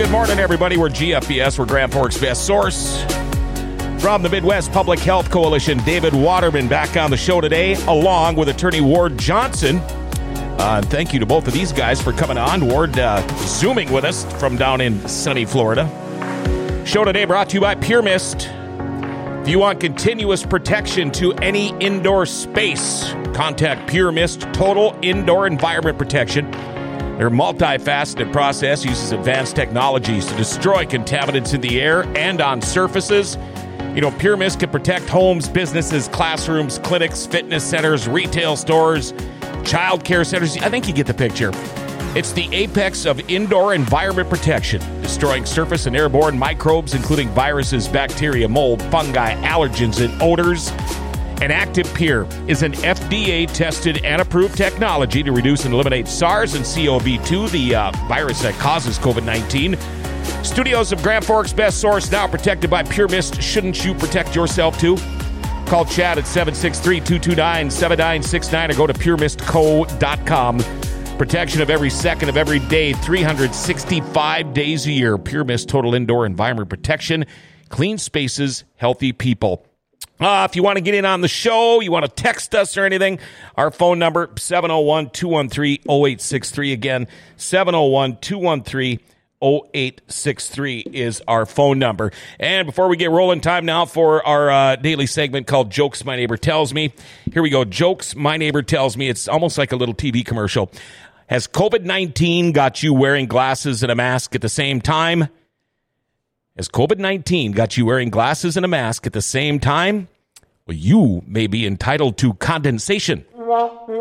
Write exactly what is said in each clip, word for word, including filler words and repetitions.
Good morning, everybody. We're G F B S. We're Grand Forks' best source. From the Midwest Public Health Coalition, David Waterman back on the show today, along with attorney Ward Johnson. Uh, thank you to both of these guys for coming on. Ward uh, Zooming with us from down in sunny Florida. Show today brought to you by Pure Mist. If you want continuous protection to any indoor space, contact Pure Mist Total Indoor Environment Protection. Their multifaceted process uses advanced technologies to destroy contaminants in the air and on surfaces. You know, Pure Mist can protect homes, businesses, classrooms, clinics, fitness centers, retail stores, child care centers. I think you get the picture. It's the apex of indoor environment protection, destroying surface and airborne microbes, including viruses, bacteria, mold, fungi, allergens, and odors. And Active Pure is an F D A-tested and approved technology to reduce and eliminate SARS and C O V two, the uh, virus that causes COVID nineteen. Studios of Grand Forks' best source, now protected by Pure Mist. Shouldn't you protect yourself, too? Call Chad at seven six three, two two nine, seven nine six nine or go to pure mist co dot com. Protection of every second of every day, three hundred sixty-five days a year. Pure Mist Total Indoor Environment Protection. Clean spaces, healthy people. Uh, if you want to get in on the show, you want to text us or anything, our phone number, seven oh one, two one three, oh eight six three. Again, seven oh one, two one three, oh eight six three is our phone number. And before we get rolling, time now for our uh, daily segment called Jokes My Neighbor Tells Me. Here we go. Jokes My Neighbor Tells Me. It's almost like a little T V commercial. Has COVID nineteen got you wearing glasses and a mask at the same time? Has COVID nineteen got you wearing glasses and a mask at the same time? Well, you may be entitled to condensation. What do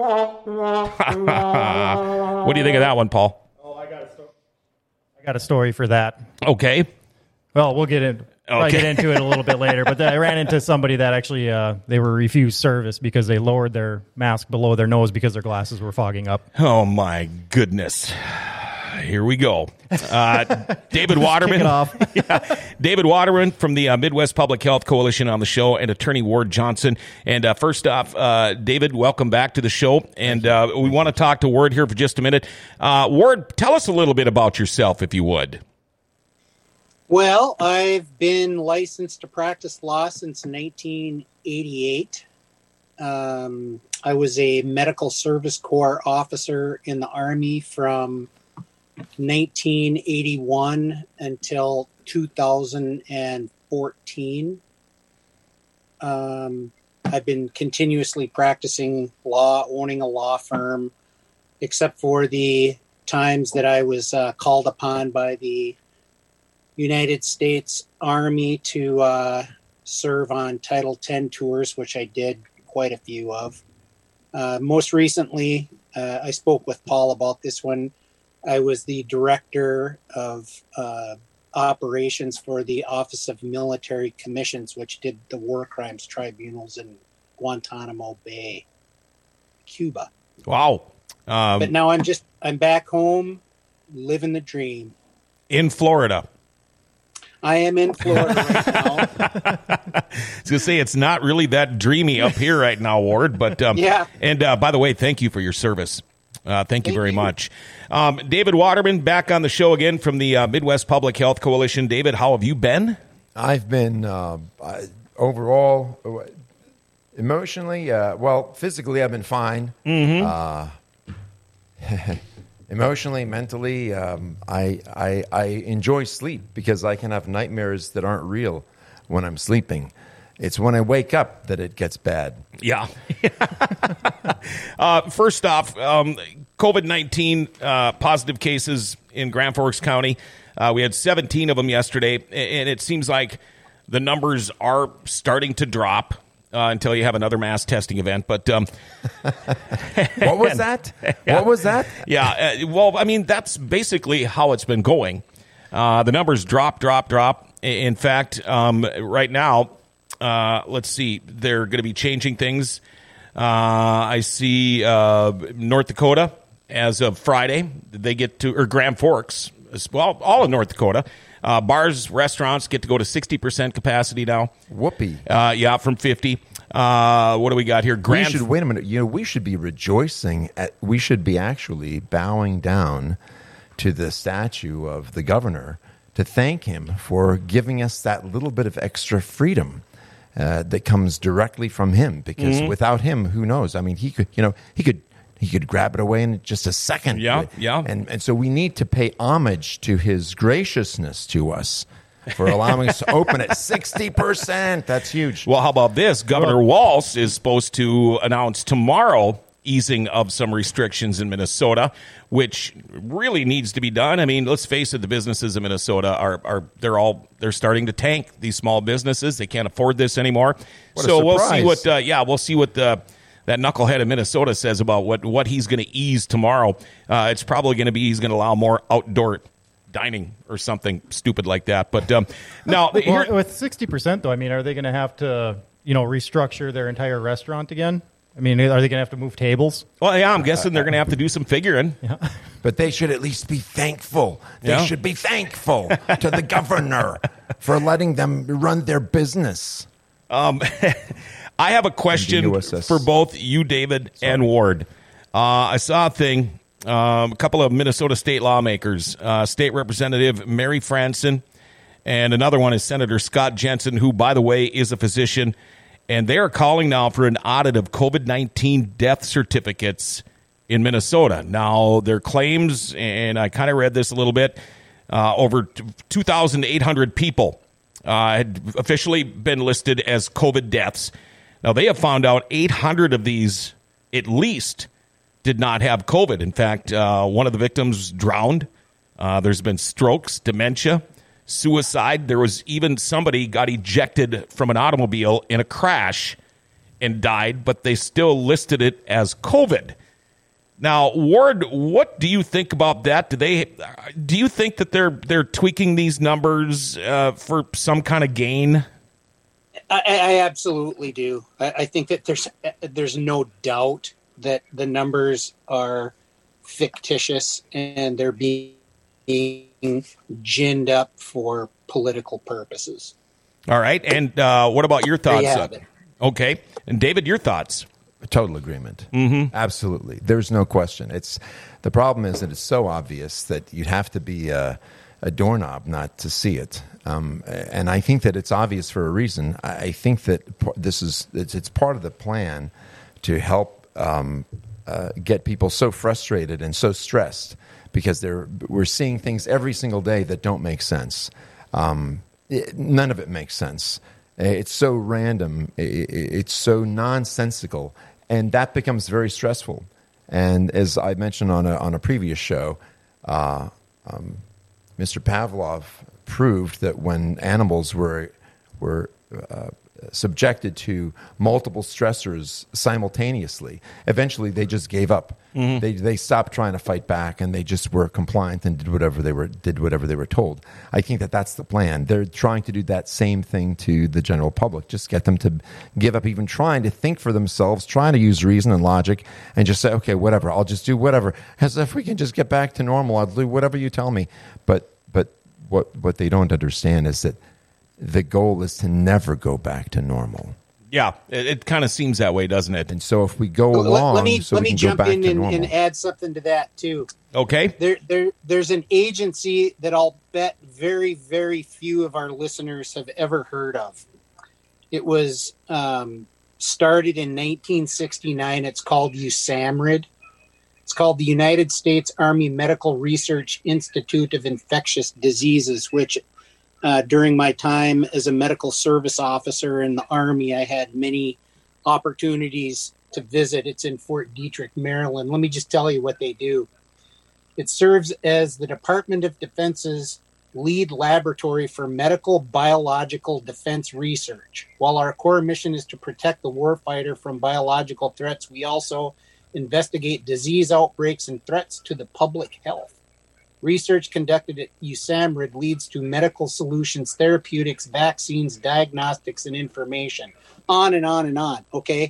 you think of that one, Paul? Oh, I got a story. I got a story for that. Okay. Well, we'll get in. I'll get into it a little bit later. But I ran into somebody that actually uh, they were refused service because they lowered their mask below their nose because their glasses were fogging up. Oh my goodness! Here we go. Uh, David Waterman. yeah, David Waterman from the uh, Midwest Public Health Coalition on the show, and attorney Ward Johnson. And uh, first off, uh, David, welcome back to the show. And uh, we want to talk to Ward here for just a minute. Uh, Ward, tell us a little bit about yourself, if you would. Well, I've been licensed to practice law since nineteen eighty-eight. Um, I was a medical service corps officer in the Army from nineteen eighty-one until two thousand fourteen. Um, I've been continuously practicing law, owning a law firm, except for the times that I was uh, called upon by the United States Army to uh, serve on Title ten tours, which I did quite a few of. Uh, most recently, uh, I spoke with Paul about this one. I was the director of uh, operations for the Office of Military Commissions, which did the war crimes tribunals in Guantanamo Bay, Cuba. Wow. Um, but now I'm just, I'm back home, living the dream. In Florida. I am in Florida right now. I was going to say, it's not really that dreamy up here right now, Ward. But um, yeah. And uh, by the way, thank you for your service. Uh, thank you Thank very you. much. Um, David Waterman, back on the show again from the uh, Midwest Public Health Coalition. David, how have you been? I've been uh, I- overall, uh, emotionally, uh, well, physically, I've been fine. Mm-hmm. Uh, emotionally, mentally, um, I, I I enjoy sleep because I can have nightmares that aren't real when I'm sleeping. It's when I wake up that it gets bad. Yeah. uh, first off, um, COVID nineteen uh, positive cases in Grand Forks County. Uh, we had seventeen of them yesterday, and it seems like the numbers are starting to drop uh, until you have another mass testing event. But um, What was that? Yeah. What was that? Yeah. Uh, well, I mean, that's basically how it's been going. Uh, the numbers drop, drop, drop. In fact, um, right now, uh, let's see, they're going to be changing things. Uh, I see uh, North Dakota as of Friday, they get to, or Grand Forks, well, all of North Dakota. Uh, bars, restaurants get to go to sixty percent capacity now. Whoopee. Uh, yeah, from fifty. Uh, what do we got here? Grand we should wait a minute. You know, we should be rejoicing. At, we should be actually bowing down to the statue of the governor to thank him for giving us that little bit of extra freedom uh, that comes directly from him. Because mm-hmm. without him, who knows? I mean, he could, you know, he could he could grab it away in just a second. Yeah, yeah. And and so we need to pay homage to his graciousness to us for allowing us to open at sixty percent. That's huge. Well, how about this? Governor Walz is supposed to announce tomorrow easing of some restrictions in Minnesota, which really needs to be done. I mean, let's face it, the businesses in Minnesota are, are they're all they're starting to tank. These small businesses, they can't afford this anymore. What so a we'll see surprise. what uh, yeah, we'll see what the that knucklehead in Minnesota says about what, what he's going to ease tomorrow. Uh, it's probably going to be he's going to allow more outdoor dining or something stupid like that. But um, now well, here, with sixty percent though, I mean, are they going to have to, you know, restructure their entire restaurant again? I mean, are they going to have to move tables? Well, yeah, I'm guessing they're going to have to do some figuring. Yeah. But they should at least be thankful. They Yeah. should be thankful to the governor for letting them run their business. Um, I have a question And the U S S. for both you, David, and Ward. Uh, I saw a thing, um, a couple of Minnesota state lawmakers, uh, State Representative Mary Franson, and another one is Senator Scott Jensen, who, by the way, is a physician. And they are calling now for an audit of COVID nineteen death certificates in Minnesota. Now, their claims, and I kind of read this a little bit, uh, over two thousand eight hundred people uh, had officially been listed as COVID deaths. Now, they have found out eight hundred of these, at least, did not have COVID. In fact, uh, one of the victims drowned. Uh, there's been strokes, dementia, suicide. There was even somebody got ejected from an automobile in a crash and died, but they still listed it as COVID. Now, Ward, what do you think about that? Do they? Do you think that they're they're tweaking these numbers uh, for some kind of gain? I, I absolutely do. I, I think that there's there's no doubt that the numbers are fictitious and they're being ginned up for political purposes. All right, and uh, what about your thoughts? There you have it. Okay, and David, your thoughts? Total agreement. Mm-hmm. Absolutely. There's no question. It's the problem is that it's so obvious that you'd have to be a, a doorknob not to see it. Um, and I think that it's obvious for a reason. I I think that p- this is it's, it's part of the plan to help um, uh, get people so frustrated and so stressed because they're we're seeing things every single day that don't make sense. Um, it, none of it makes sense. It's so random. It's so nonsensical, and that becomes very stressful. And as I mentioned on a on a previous show, uh, um, Mister Pavlov proved that when animals were were uh, subjected to multiple stressors simultaneously, eventually they just gave up. Mm-hmm. They they stopped trying to fight back, and they just were compliant and did whatever they were did whatever they were told. I think that that's the plan. They're trying to do that same thing to the general public. Just get them to give up even trying to think for themselves, trying to use reason and logic, and just say, okay, whatever. I'll just do whatever. As if we can just get back to normal, I'll do whatever you tell me. But but what what they don't understand is that the goal is to never go back to normal. Yeah, it, it kind of seems that way, doesn't it? And so if we go Let- along, let me so let we me can jump go back in to and, normal. and add something to that too. Okay. There, there, there's an agency that I'll bet very, very few of our listeners have ever heard of. It was um, started in nineteen sixty-nine. It's called U S A M R I D. It's called the United States Army Medical Research Institute of Infectious Diseases, which uh, during my time as a medical service officer in the Army, I had many opportunities to visit. It's in Fort Detrick, Maryland. Let me just tell you what they do. It serves as the Department of Defense's lead laboratory for medical biological defense research. While our core mission is to protect the warfighter from biological threats, we also investigate disease outbreaks and threats to the public health. Research conducted at U S A M R I D leads to medical solutions, therapeutics, vaccines, diagnostics, and information. On and on and on, okay?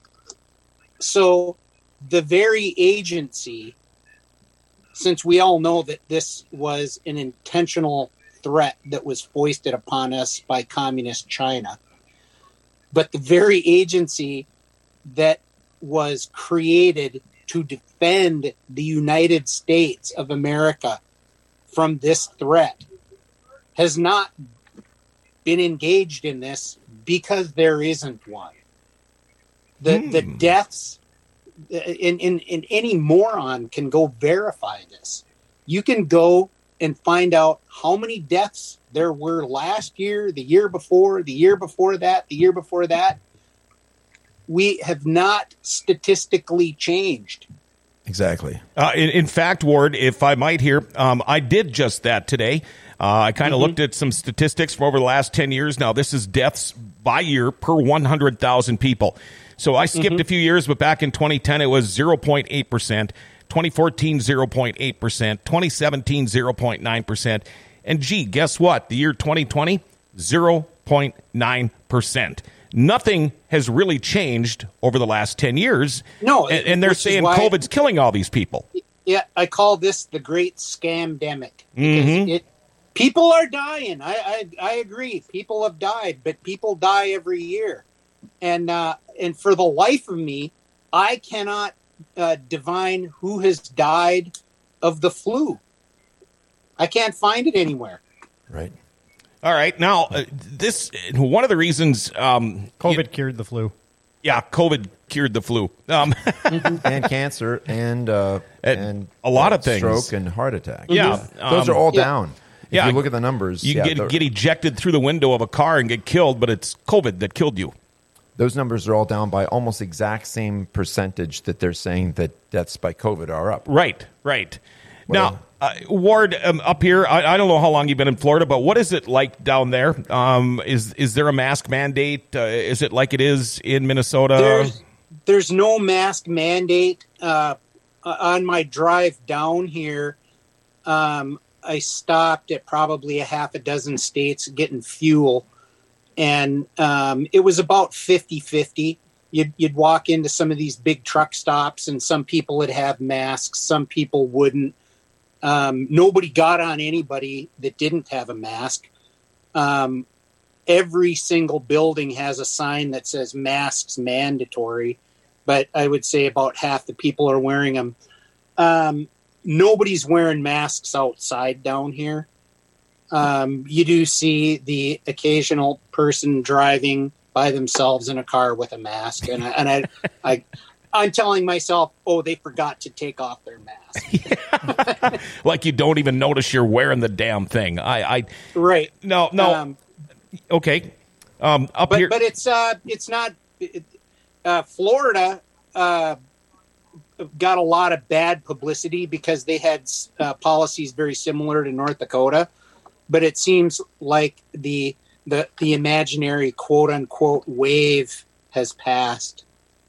So the very agency, since we all know that this was an intentional threat that was foisted upon us by communist China, but the very agency that was created to defend the United States of America from this threat has not been engaged in this because there isn't one. The hmm. the deaths, in, in, in any moron can go verify this. You can go and find out how many deaths there were last year, the year before, the year before that, the year before that. We have not statistically changed. Exactly. Uh, in, in fact, Ward, if I might here, um, I did just that today. Uh, I kind of mm-hmm. looked at some statistics from over the last ten years. Now, this is deaths by year per one hundred thousand people. So I skipped mm-hmm. a few years, but back in twenty ten, it was zero point eight percent. twenty fourteen, zero point eight percent. twenty seventeen, zero point nine percent. And gee, guess what? The year twenty twenty, zero point nine percent. Nothing has really changed over the last ten years. No. And, and they're saying COVID's killing all these people. Yeah, I call this the great scamdemic. Mm-hmm. It, people are dying. I, I I agree. People have died, but people die every year. And, uh, and for the life of me, I cannot uh, divine who has died of the flu. I can't find it anywhere. Right. All right. Now, uh, this one of the reasons um, COVID you, cured the flu. Yeah, COVID cured the flu, um, and cancer, and uh, and a lot uh, of things, stroke and heart attack. Yeah, those um, are all yeah. down. If yeah, you look at the numbers, you yeah, get get ejected through the window of a car and get killed, but it's COVID that killed you. Those numbers are all down by almost exact same percentage that they're saying that deaths by COVID are up. Right, right. Well, now, uh, Ward, um, up here, I, I don't know how long you've been in Florida, but what is it like down there? Um, is is there a mask mandate? Uh, is it like it is in Minnesota? There's, there's no mask mandate. Uh, on my drive down here, um, I stopped at probably a half a dozen states getting fuel. And um, it was about fifty-fifty. You'd, you'd walk into some of these big truck stops, and some people would have masks. Some people wouldn't. Um, nobody got on anybody that didn't have a mask. Um, every single building has a sign that says masks mandatory, but I would say about half the people are wearing them. Um, nobody's wearing masks outside down here. Um, you do see the occasional person driving by themselves in a car with a mask, and I, and I, I, I'm telling myself, oh, they forgot to take off their mask. Like you don't even notice you're wearing the damn thing. I, I right? No, no. Um, okay, um, up but, here, but it's uh, it's not. It, uh, Florida uh, got a lot of bad publicity because they had uh, policies very similar to North Dakota. But it seems like the the the imaginary quote unquote wave has passed.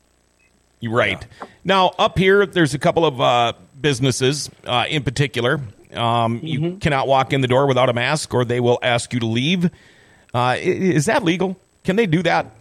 Right. Now, up here, there's a couple of uh, businesses uh, in particular. Um, mm-hmm. You cannot walk in the door without a mask, or they will ask you to leave. Uh, is that legal? Can they do that?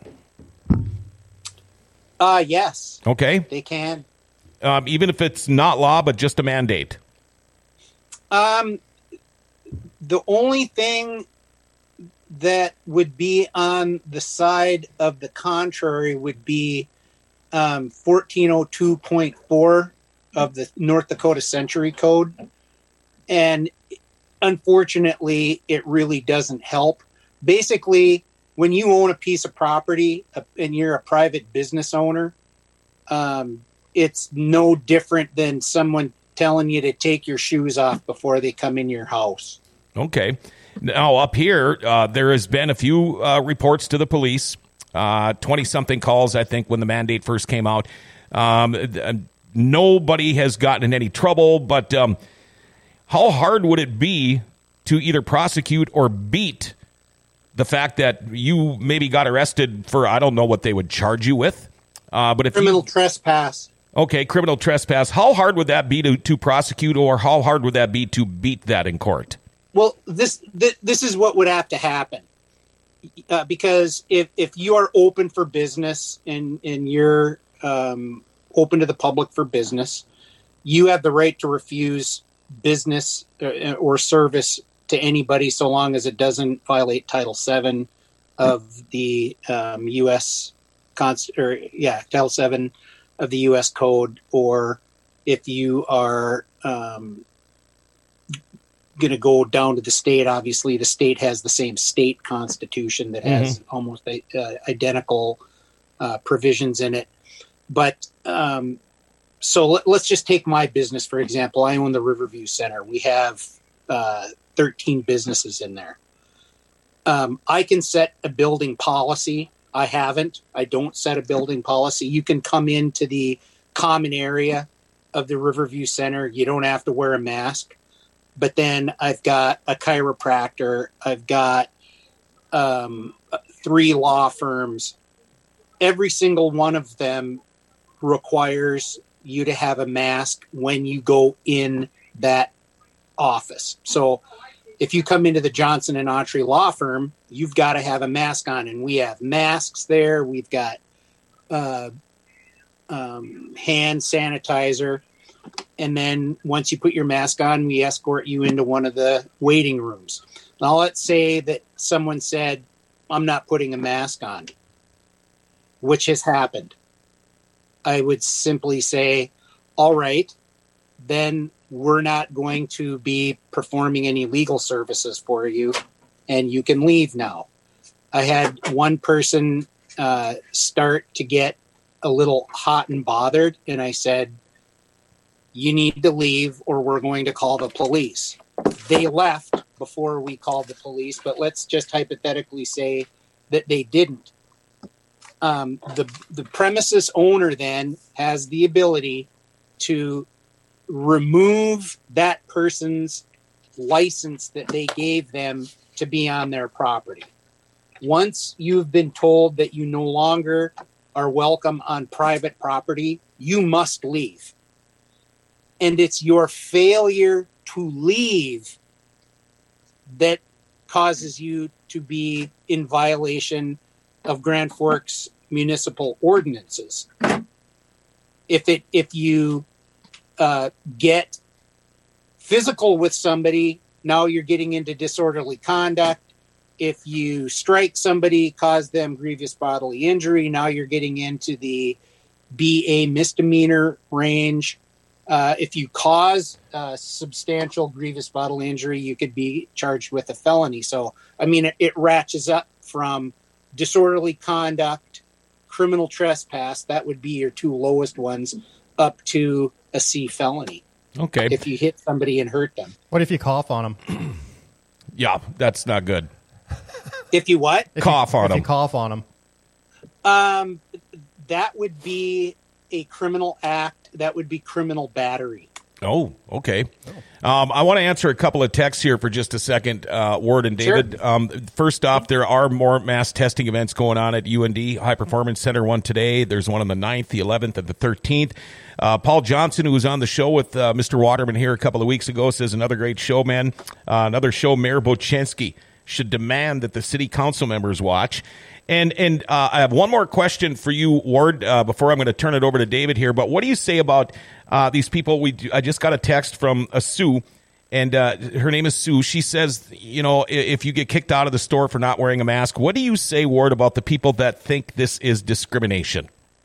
Uh, yes. Okay. They can. Um, even if it's not law, but just a mandate? Um. The only thing that would be on the side of the contrary would be um, fourteen oh two point four of the North Dakota Century Code. And unfortunately, it really doesn't help. Basically, when you own a piece of property uh, and you're a private business owner, um, it's no different than someone telling you to take your shoes off before they come in your house. Okay. Now, up here, uh, there has been a few uh, reports to the police, uh, twenty-something calls, I think, when the mandate first came out. Um, uh, nobody has gotten in any trouble, but um, how hard would it be to either prosecute or beat the fact that you maybe got arrested for, I don't know what they would charge you with? Uh, but if Criminal you, trespass. Okay, criminal trespass. How hard would that be to, to prosecute, or how hard would that be to beat that in court? Well, this th- this is what would have to happen, uh, because if, if you are open for business and and you're um, open to the public for business, you have the right to refuse business or, or service to anybody so long as it doesn't violate Title seven of the um, U S Const- or yeah Title seven of the U S Code, or if you are um, going to go down to the state. Obviously, the state has the same state constitution that has mm-hmm. almost uh, identical uh, provisions in it. But um, so let, let's just take my business, for example. I own the Riverview Center. We have uh, thirteen businesses in there. Um, I can set a building policy. I haven't. I don't set a building policy. You can come into the common area of the Riverview Center. You don't have to wear a mask. But then I've got a chiropractor. I've got um, three law firms. Every single one of them requires you to have a mask when you go in that office. So if you come into the Johnson and Autry law firm, you've got to have a mask on. And we have masks there. We've got uh, um, hand sanitizer. And then once you put your mask on, we escort you into one of the waiting rooms. Now, let's say that someone said, I'm not putting a mask on, which has happened. I would simply say, all right, then we're not going to be performing any legal services for you, and you can leave now. I had one person uh, start to get a little hot and bothered, and I said, you need to leave or we're going to call the police. They left before we called the police, but let's just hypothetically say that they didn't. Um, the, the premises owner then has the ability to remove that person's license that they gave them to be on their property. Once you've been told that you no longer are welcome on private property, you must leave. And it's your failure to leave that causes you to be in violation of Grand Forks municipal ordinances. If it if you uh, get physical with somebody, now you're getting into disorderly conduct. If you strike somebody, cause them grievous bodily injury, now you're getting into the B A misdemeanor range. Uh, if you cause uh, substantial grievous bodily injury, you could be charged with a felony. So, I mean, it, it ratchets up from disorderly conduct, criminal trespass, that would be your two lowest ones, up to a C felony. Okay. If you hit somebody and hurt them. What if you cough on them? Yeah, that's not good. If you what? If cough you, on if them. you cough on them. Um, that would be a criminal act. That would be criminal battery. Oh, okay. Um, I want to answer a couple of texts here for just a second, uh, Ward and David. Sure. Um, first off, there are more mass testing events going on at U N D High Performance Center. One today. There's one on the ninth, the eleventh, and the thirteenth. Uh, Paul Johnson, who was on the show with uh, Mister Waterman here a couple of weeks ago, says another great show, man. Uh, another show, Mayor Bochensky should demand that the city council members watch. And and uh, I have one more question for you, Ward, uh, before I'm going to turn it over to David here. But what do you say about uh, these people? We do, I just got a text from a Sue, and uh, her name is Sue. She says, you know, if you get kicked out of the store for not wearing a mask, what do you say, Ward, about the people that think this is discrimination?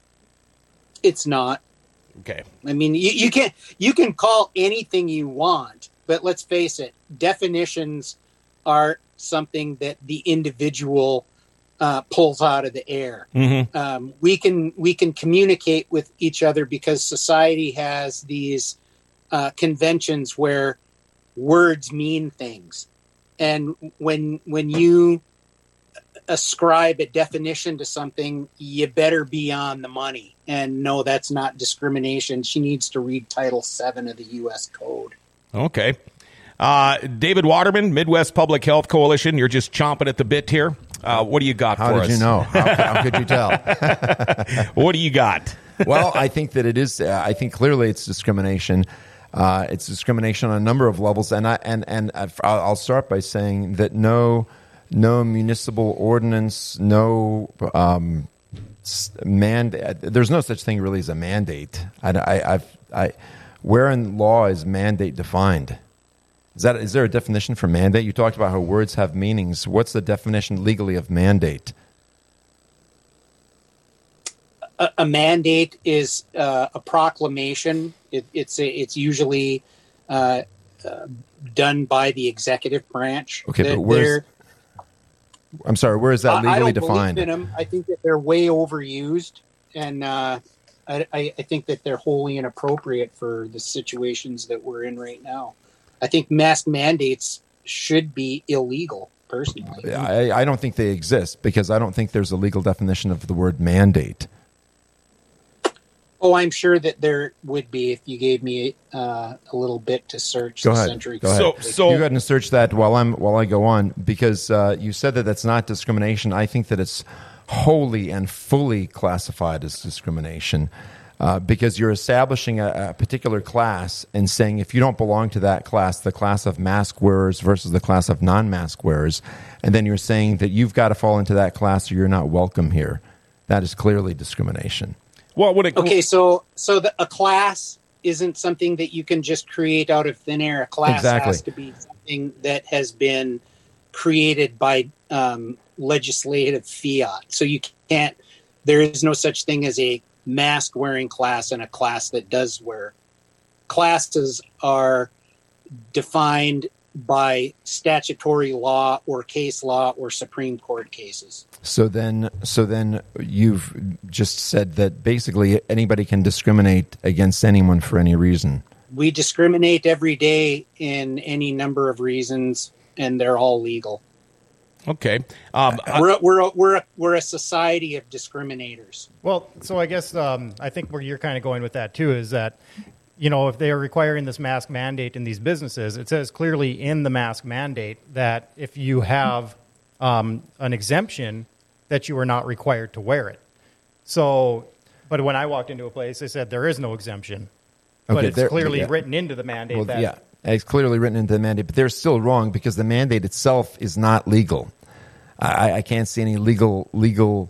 It's not. Okay. I mean, you, you can you can call anything you want, but let's face it, definitions are something that the individual Uh, pulls out of the air. Mm-hmm. Um, we can we can communicate with each other because society has these uh, conventions where words mean things, and when when you ascribe a definition to something, you better be on the money. And no, that's not discrimination. She needs to read Title seven of the U S Code. Okay. Uh, David Waterman, Midwest Public Health Coalition. You're just chomping at the bit here. Uh, what do you got how for us? How did you know? How, how could you tell? What do you got? Well, I think that it is. Uh, I think clearly it's discrimination. Uh, it's discrimination on a number of levels, and I and and I'll start by saying that no, no municipal ordinance, no um, mandate. There's no such thing really as a mandate. I, I, I've, I, where in law is mandate defined? Is that is there a definition for mandate? You talked about how words have meanings. What's the definition legally of mandate? A, a mandate is uh, a proclamation. It, it's a, it's usually uh, uh, done by the executive branch. Okay, That but where's they're- I'm sorry, where is that I- I legally don't defined? believe in them. I think that they're way overused, and uh, I, I I think that they're wholly inappropriate for the situations that we're in right now. I think mask mandates should be illegal, personally. I, I don't think they exist because I don't think there's a legal definition of the word mandate. Oh, I'm sure that there would be if you gave me uh, a little bit to search Go the ahead. century. Go ahead. So- so- you go ahead and search that while I'm while I go on because uh, you said that that's not discrimination. I think that it's wholly and fully classified as discrimination uh, because you're establishing a, a particular class and saying if you don't belong to that class, the class of mask wearers versus the class of non-mask wearers, and then you're saying that you've got to fall into that class or you're not welcome here. That is clearly discrimination. Well, would it, Okay, so so the, a class isn't something that you can just create out of thin air. A class Exactly. has to be something that has been created by um, legislative fiat. So you can't. There is no such thing as a mask-wearing class and a class that does wear. Classes are defined by statutory law or case law or Supreme Court cases. So then, so then you've just said that basically anybody can discriminate against anyone for any reason. We discriminate every day in any number of reasons, and they're all legal. okay. Um, uh, We're a, we're a, we're a, we're a society of discriminators. Well, so I guess um, I think where you're kind of going with that too is that, you know, if they are requiring this mask mandate in these businesses, it says clearly in the mask mandate that if you have um, an exemption, that you are not required to wear it. So, but when I walked into a place, they said there is no exemption, but Okay, it's there- clearly yeah. written into the mandate Well, that yeah, it's clearly written into the mandate, but they're still wrong because the mandate itself is not legal. I, I can't see any legal legal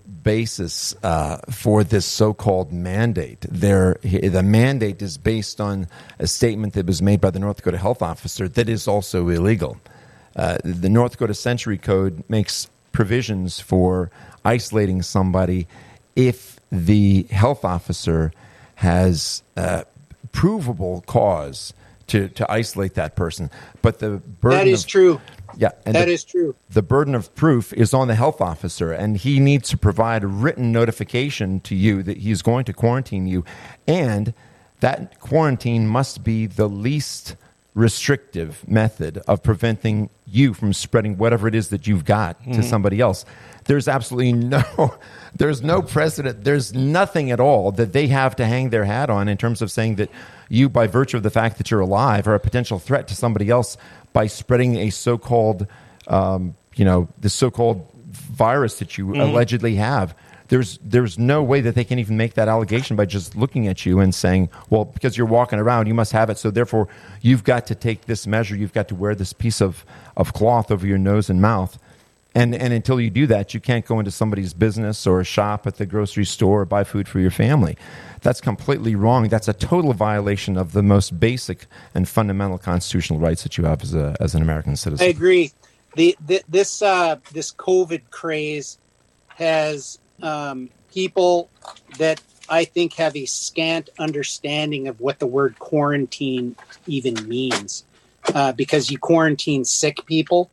basis uh, for this so-called mandate. There, the mandate is based on a statement that was made by the North Dakota health officer that is also illegal. Uh, the North Dakota Century Code makes provisions for isolating somebody if the health officer has uh, provable cause to, to isolate that person. But the burden That is of, true. Yeah, and That the, is true. the burden of proof is on the health officer, and he needs to provide a written notification to you that he's going to quarantine you, and that quarantine must be the least restrictive method of preventing you from spreading whatever it is that you've got to somebody else. There's absolutely no, there's no precedent. There's nothing at all that they have to hang their hat on in terms of saying that you, by virtue of the fact that you're alive, are a potential threat to somebody else by spreading a so-called, um, you know, the so-called virus that you allegedly have. There's there's no way that they can even make that allegation by just looking at you and saying, well, because you're walking around, you must have it, so therefore you've got to take this measure. You've got to wear this piece of, of cloth over your nose and mouth. And and until you do that, you can't go into somebody's business or shop at the grocery store or buy food for your family. That's completely wrong. That's a total violation of the most basic and fundamental constitutional rights that you have as a as an American citizen. I agree. The, the this uh, this COVID craze has um, people that I think have a scant understanding of what the word quarantine even means, uh, because you quarantine sick people,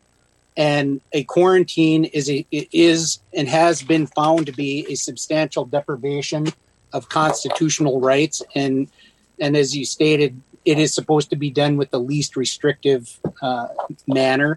and a quarantine is a is and has been found to be a substantial deprivation of constitutional rights, and and as you stated, it is supposed to be done with the least restrictive uh, manner.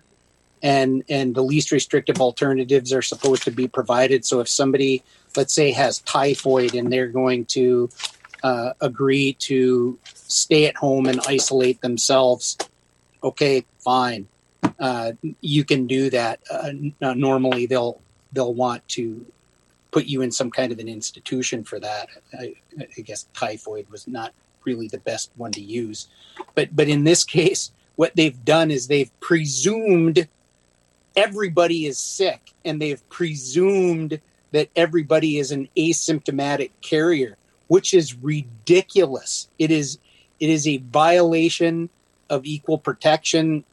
And and the least restrictive alternatives are supposed to be provided. So if somebody, let's say, has typhoid and they're going to uh, agree to stay at home and isolate themselves, okay, fine, uh, you can do that. Uh, normally, they'll they'll want to put you in some kind of an institution for that. I, I guess typhoid was not really the best one to use, but but in this case, what they've done is they've presumed everybody is sick, and they've presumed that everybody is an asymptomatic carrier, which is ridiculous. It is it is a violation of equal protection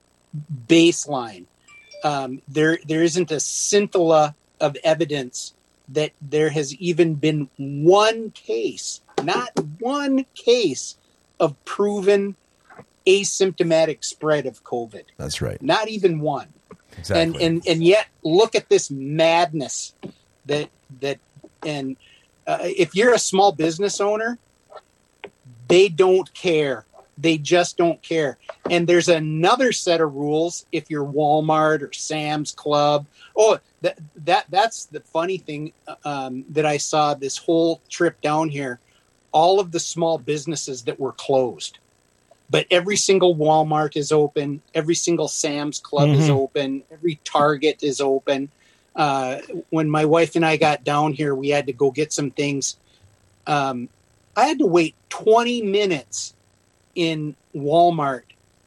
baseline. Um, there there isn't a scintilla of evidence that there has even been one case, not one case, of proven asymptomatic spread of COVID. That's right. Not even one. Exactly. And and and yet, look at this madness that that and uh, if you're a small business owner, they don't care. They just don't care. And there's another set of rules if you're Walmart or Sam's Club. Oh, that that that's the funny thing um, that I saw this whole trip down here. All of the small businesses that were closed, but every single Walmart is open. Every single Sam's Club mm-hmm. is open. Every Target is open. Uh, when my wife and I got down here, we had to go get some things. Um, I had to wait twenty minutes in Walmart,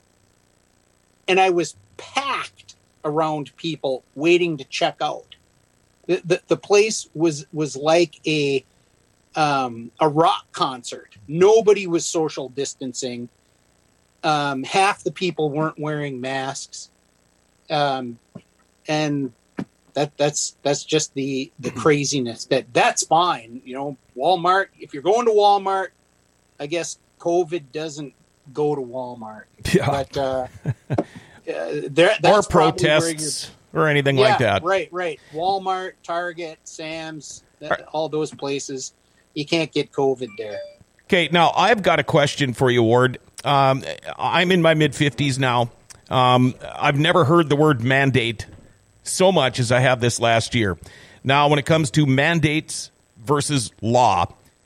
and I was packed around people waiting to check out. The the, the place was was like a um, a rock concert. Nobody was social distancing. Um, half the people weren't wearing masks, um, and that that's that's just the the craziness. That that's fine, you know. Walmart. If you're going to Walmart, I guess COVID doesn't go to Walmart. Yeah. But uh, uh, there that's or protests or anything yeah, like that. Right, right. Walmart, Target, Sam's, that, right. all those places. You can't get COVID there. Okay, now I've got a question for you, Ward. Um, I'm in my mid-fifties now. Um, I've never heard the word mandate so much as I have this last year. Now, when it comes to mandates versus law,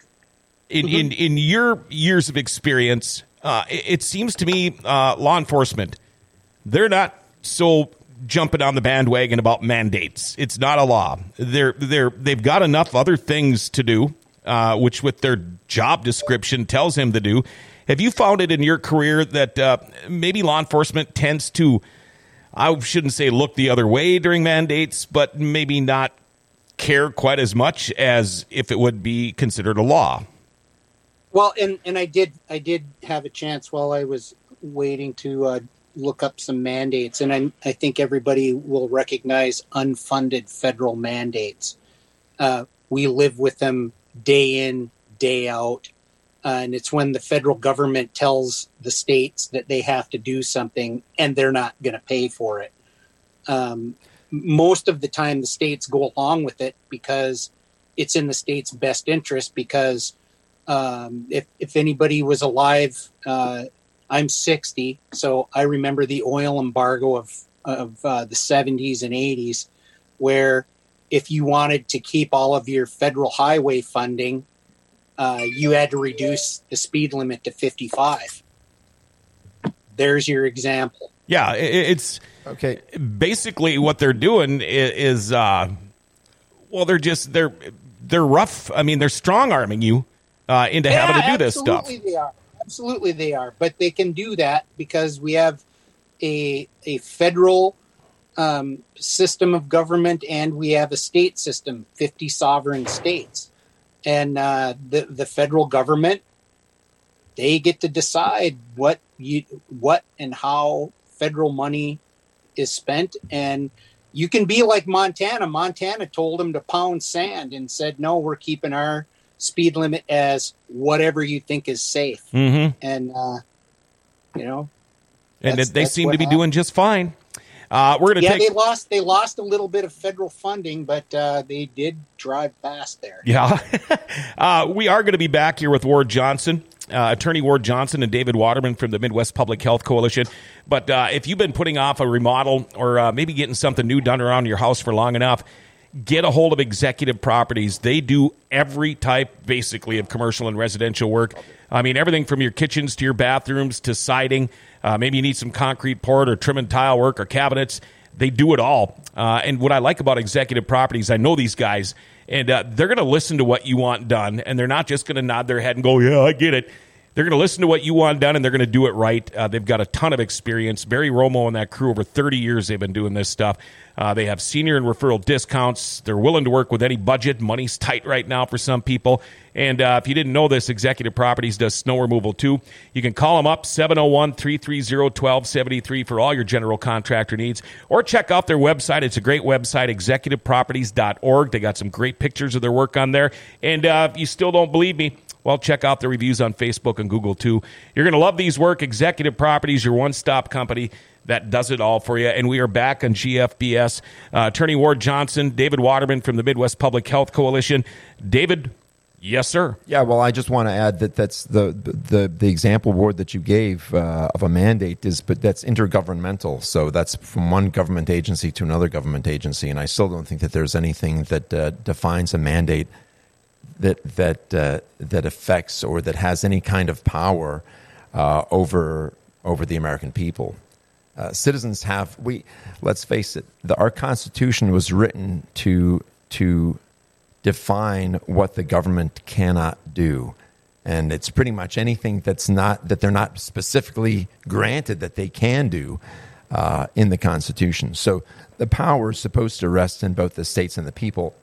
in, mm-hmm. in, in your years of experience, uh, it, it seems to me uh, law enforcement, they're not so jumping on the bandwagon about mandates. It's not a law. They're, they're, they've got enough other things to do, uh, which with their job description tells him to do. Have you found it in your career that uh, maybe law enforcement tends to, I shouldn't say look the other way during mandates, but maybe not care quite as much as if it would be considered a law? Well, and, and I did I did have a chance while I was waiting to uh, look up some mandates, and I, I think everybody will recognize unfunded federal mandates. Uh, we live with them day in, day out. Uh, and it's when the federal government tells the states that they have to do something and they're not going to pay for it. Um, most of the time, the states go along with it because it's in the state's best interest. Because um, if, if anybody was alive, uh, I'm sixty, so I remember the oil embargo of, of uh, the seventies and eighties, where if you wanted to keep all of your federal highway funding, Uh, you had to reduce the speed limit to fifty-five. There's your example. Yeah, it's okay. Basically, what they're doing is, uh, well, they're just they're they're rough. I mean, they're strong arming you uh, into yeah, having to do this stuff. Absolutely, they are. Absolutely, they are. But they can do that because we have a a federal um, system of government and we have a state system, fifty sovereign states. And uh, the the federal government, they get to decide what you what and how federal money is spent. And you can be like Montana. Montana told them to pound sand and said, no, we're keeping our speed limit as whatever you think is safe. Mm-hmm. And, uh, you know. And they seem to be happened. doing just fine. Uh, we're going to yeah, take. they lost. They lost a little bit of federal funding, but uh, they did drive past there. Yeah, uh, we are going to be back here with Ward Johnson, uh, Attorney Ward Johnson, and David Waterman from the Midwest Public Health Coalition. But uh, if you've been putting off a remodel or uh, maybe getting something new done around your house for long enough, get a hold of Executive Properties. They do every type, basically, of commercial and residential work. I mean, everything from your kitchens to your bathrooms to siding. Uh, maybe you need some concrete poured or trim and tile work or cabinets. They do it all. Uh, and what I like about Executive Properties, I know these guys, and uh, they're going to listen to what you want done, and they're not just going to nod their head and go, yeah, I get it. They're going to listen to what you want done, and they're going to do it right. Uh, they've got a ton of experience. Barry Romo and that crew, over thirty years they've been doing this stuff. Uh, they have senior and referral discounts. They're willing to work with any budget. Money's tight right now for some people. And uh, if you didn't know this, Executive Properties does snow removal too. You can call them up, seven oh one, three three zero, one two seven three for all your general contractor needs. Or check out their website. It's a great website, executive properties dot org. They got some great pictures of their work on there. And uh, if you still don't believe me, well, check out the reviews on Facebook and Google, too. You're going to love these work. Executive Properties, your one-stop company that does it all for you. And we are back on G F B S. Uh, Attorney Ward Johnson, David Waterman from the Midwest Public Health Coalition. David, yes, sir. Yeah, well, I just want to add that that's the the, the example, Ward, that you gave uh, of a mandate is, but that's intergovernmental. So that's from one government agency to another government agency. And I still don't think that there's anything that uh, defines a mandate that that uh, that affects or that has any kind of power uh, over over the American people. Uh, citizens have we. Let's face it. The, our Constitution was written to to define what the government cannot do, and it's pretty much anything that's not that they're not specifically granted that they can do uh, in the Constitution. So the power is supposed to rest in both the states and the people.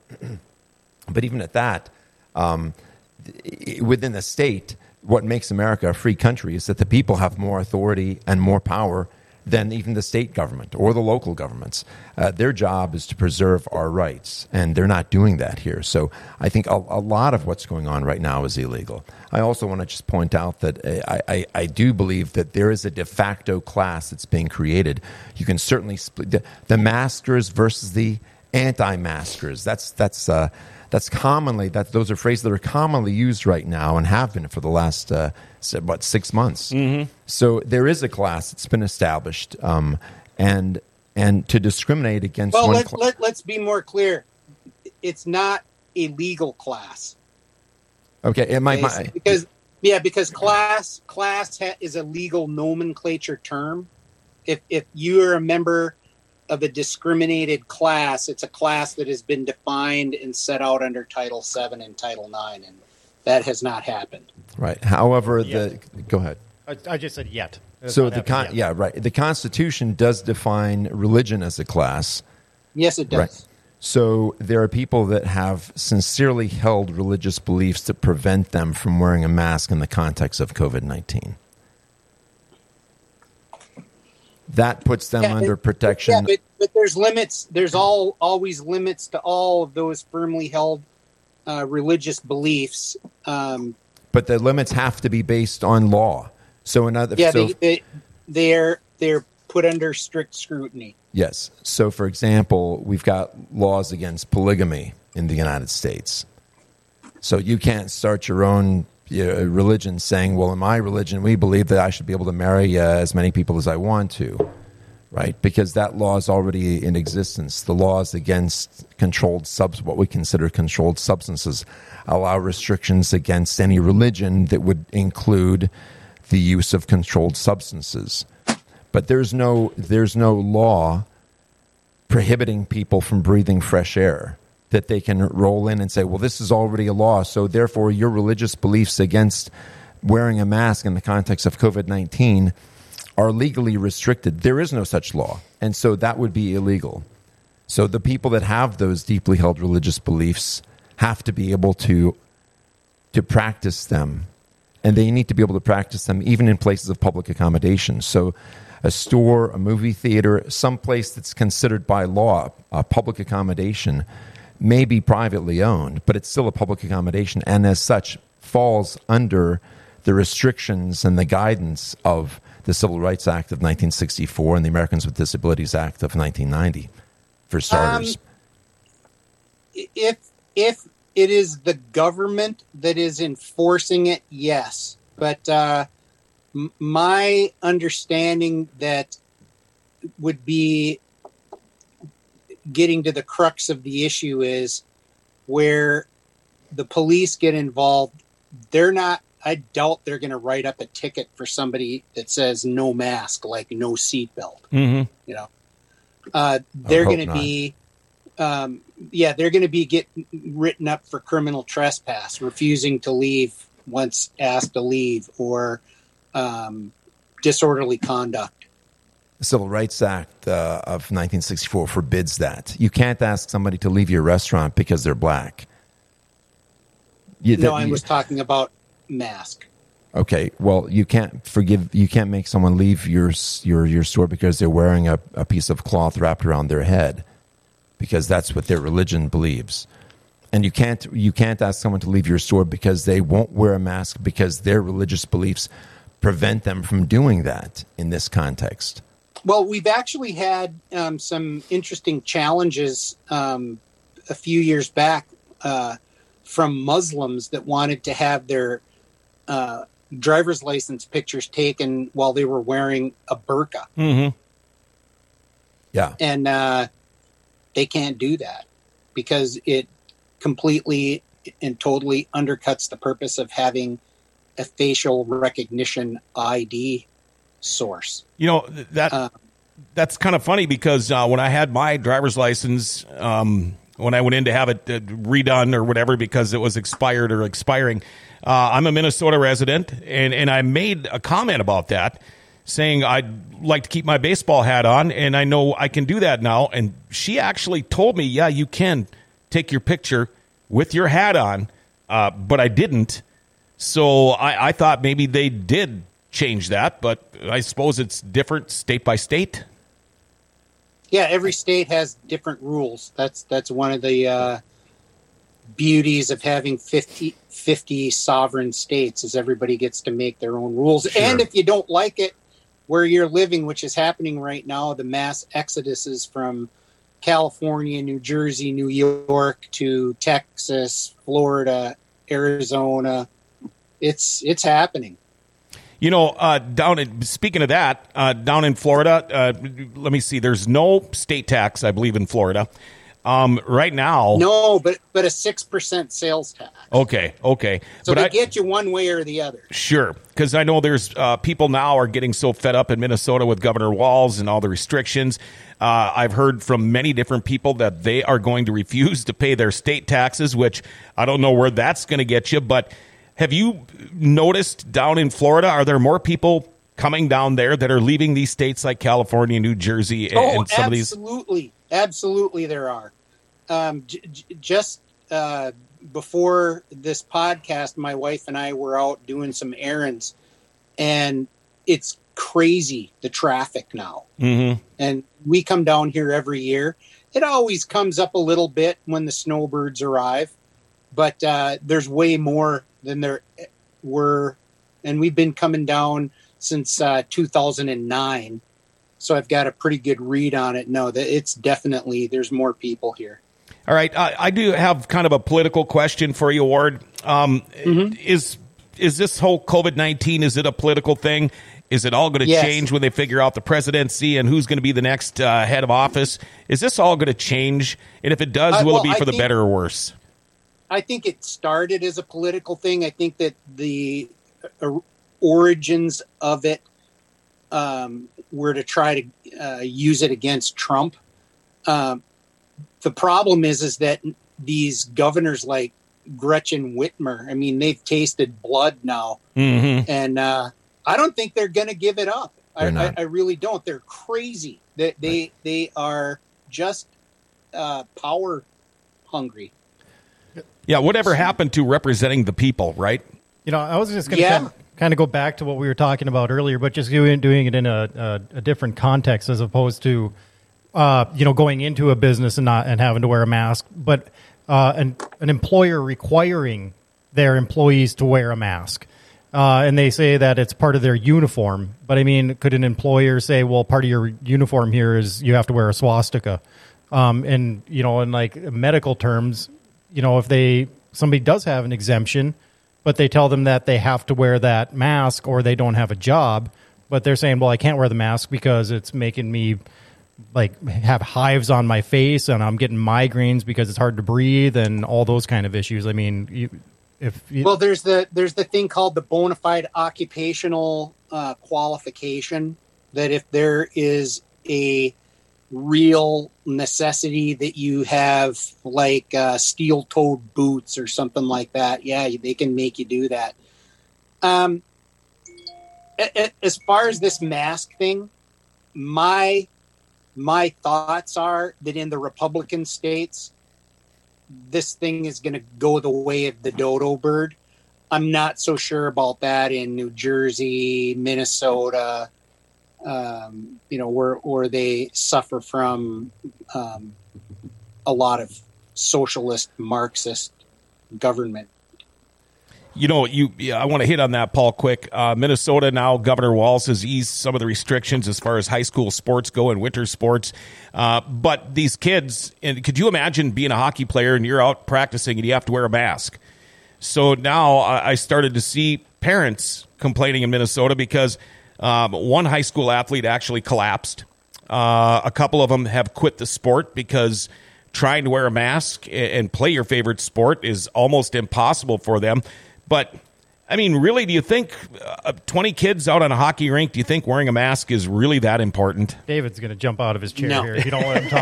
But even at that. Um, within the state, what makes America a free country is that the people have more authority and more power than even the state government or the local governments. Uh, their job is to preserve our rights, and they're not doing that here. So I think a, a lot of what's going on right now is illegal. I also want to just point out that I, I, I do believe that there is a de facto class that's being created. You can certainly split the, the maskers versus the anti-maskers. That's that's uh, That's commonly that those are phrases that are commonly used right now and have been for the last uh, what six months. Mm-hmm. So there is a class that's been established, um, and and to discriminate against. Well, one let, cl- let, let's be more clear. It's not a legal class. Okay, it might, might because yeah, because class class ha- is a legal nomenclature term. If if you are a member of a discriminated class, it's a class that has been defined and set out under Title seven and Title nine, and that has not happened. Right. However, Yet. the go ahead. I, I just said yet. It's So not the con- happened yeah, right. The Constitution does define religion as a class. Yes, it does. Right. So there are people that have sincerely held religious beliefs that prevent them from wearing a mask in the context of COVID nineteen. That puts them Yeah, under it- protection. Yeah, but, but there's limits. There's all always limits to all of those firmly held uh, religious beliefs. Um, But the limits have to be based on law. So another yeah, so, they, they they're they're put under strict scrutiny. yes. So for example, we've got laws against polygamy in the United States. So you can't start your own you know, religion saying, well, in my religion, we believe that I should be able to marry uh, as many people as I want to, right? Because that law is already in existence. The laws against controlled subs, what we consider controlled substances, allow restrictions against any religion that would include the use of controlled substances. But there's no there's no law prohibiting people from breathing fresh air that they can roll in and say, well, this is already a law, so therefore your religious beliefs against wearing a mask in the context of COVID nineteen are legally restricted. There is no such law, and so that would be illegal. So the people that have those deeply held religious beliefs have to be able to to practice them, and they need to be able to practice them even in places of public accommodation. So a store, a movie theater, some place that's considered by law a public accommodation may be privately owned, but it's still a public accommodation, and as such falls under the restrictions and the guidance of the Civil Rights Act of nineteen sixty-four and the Americans with Disabilities Act of nineteen ninety, for starters. Um, if if it is the government that is enforcing it, yes. But uh, m- my understanding that would be getting to the crux of the issue is where the police get involved. They're not, I doubt they're going to write up a ticket for somebody that says no mask, like no seatbelt. Mm-hmm. You know, uh, they're going to be, um, yeah, they're going to be get written up for criminal trespass, refusing to leave once asked to leave, or um, disorderly conduct. The Civil Rights Act uh, of nineteen sixty-four forbids that. You can't ask somebody to leave your restaurant because they're black. You, no, that, I you, was talking about mask. Okay, well, you can't forgive. You can't make someone leave your your your store because they're wearing a, a piece of cloth wrapped around their head, because that's what their religion believes. And you can't you can't ask someone to leave your store because they won't wear a mask because their religious beliefs prevent them from doing that in this context. Well, we've actually had um, some interesting challenges um, a few years back uh, from Muslims that wanted to have their uh, driver's license pictures taken while they were wearing a burqa. Mm-hmm. Yeah. And uh, they can't do that because it completely and totally undercuts the purpose of having a facial recognition I D source. You know, that uh, that's kind of funny because uh, when I had my driver's license, um, when I went in to have it uh, redone or whatever because it was expired or expiring, uh, I'm a Minnesota resident, and, and I made a comment about that, saying I'd like to keep my baseball hat on, and I know I can do that now. And she actually told me, yeah, you can take your picture with your hat on, uh, but I didn't. So I, I thought maybe they did change that, but I suppose it's different state by state. Yeah, every state has different rules. That's that's one of the uh, beauties of having fifty, fifty sovereign states is everybody gets to make their own rules. Sure. And if you don't like it where you're living, which is happening right now, the mass exoduses from California, New Jersey, New York to Texas, Florida, Arizona, it's it's happening. You know, uh, down in, speaking of that, uh, down in Florida, uh, let me see. There's no state tax, I believe, in Florida um, right now. No, but but a six percent sales tax. Okay, okay. So but they I, get you one way or the other. Sure, because I know there's uh, people now are getting so fed up in Minnesota with Governor Walz and all the restrictions. Uh, I've heard from many different people that they are going to refuse to pay their state taxes, which I don't know where that's going to get you, but have you noticed down in Florida, are there more people coming down there that are leaving these states like California, New Jersey, and, oh, and some of these? Absolutely. Absolutely there are. Um, j- j- just uh, before this podcast, my wife and I were out doing some errands, and it's crazy, the traffic now. Mm-hmm. And we come down here every year. It always comes up a little bit when the snowbirds arrive, but uh, there's way more than there were, and we've been coming down since uh, two thousand nine, so I've got a pretty good read on it. No, that it's definitely, there's more people here. All right, I, I do have kind of a political question for you, Ward. Um, mm-hmm. Is is this whole COVID nineteen, is it a political thing? Is it all going to yes. change when they figure out the presidency and who's going to be the next uh, head of office? Is this all going to change? And if it does, uh, will well, it be for I the think- better or worse? I think it started as a political thing. I think that the uh, origins of it um, were to try to uh, use it against Trump. Um, the problem is, is that these governors like Gretchen Whitmer, I mean, they've tasted blood now. Mm-hmm. And uh, I don't think they're going to give it up. I, I, I really don't. They're crazy. They, they, they are just uh, power hungry. Yeah, whatever happened to representing the people, right? You know, I was just going to Yeah. kind, of, kind of go back to what we were talking about earlier, but just doing, doing it in a, a, a different context as opposed to, uh, you know, going into a business and not and having to wear a mask, but uh, an, an employer requiring their employees to wear a mask. Uh, and they say that it's part of their uniform. But, I mean, could an employer say, well, part of your uniform here is you have to wear a swastika? Um, and, you know, in, like, medical terms, you know, if they somebody does have an exemption, but they tell them that they have to wear that mask or they don't have a job, but they're saying, well, I can't wear the mask because it's making me like have hives on my face and I'm getting migraines because it's hard to breathe and all those kind of issues. I mean, you, if you, well, there's the there's the thing called the bona fide occupational uh, qualification that if there is a real necessity that you have like uh, steel-toed boots or something like that, yeah, they can make you do that. Um, as far as this mask thing, my my thoughts are that in the Republican states, this thing is going to go the way of the dodo bird. I'm not so sure about that in New Jersey, Minnesota, um, you know, where, where they suffer from um, a lot of socialist Marxist government. You know, you. Yeah, I want to hit on that, Paul, quick. Uh, Minnesota now, Governor Walz has eased some of the restrictions as far as high school sports go and winter sports. Uh, but these kids, and could you imagine being a hockey player and you're out practicing and you have to wear a mask? So now I started to see parents complaining in Minnesota because um, one high school athlete actually collapsed. Uh, a couple of them have quit the sport because trying to wear a mask and play your favorite sport is almost impossible for them. But, I mean, really, do you think uh, twenty kids out on a hockey rink, do you think wearing a mask is really that important? David's going to jump out of his chair No. here if you don't let him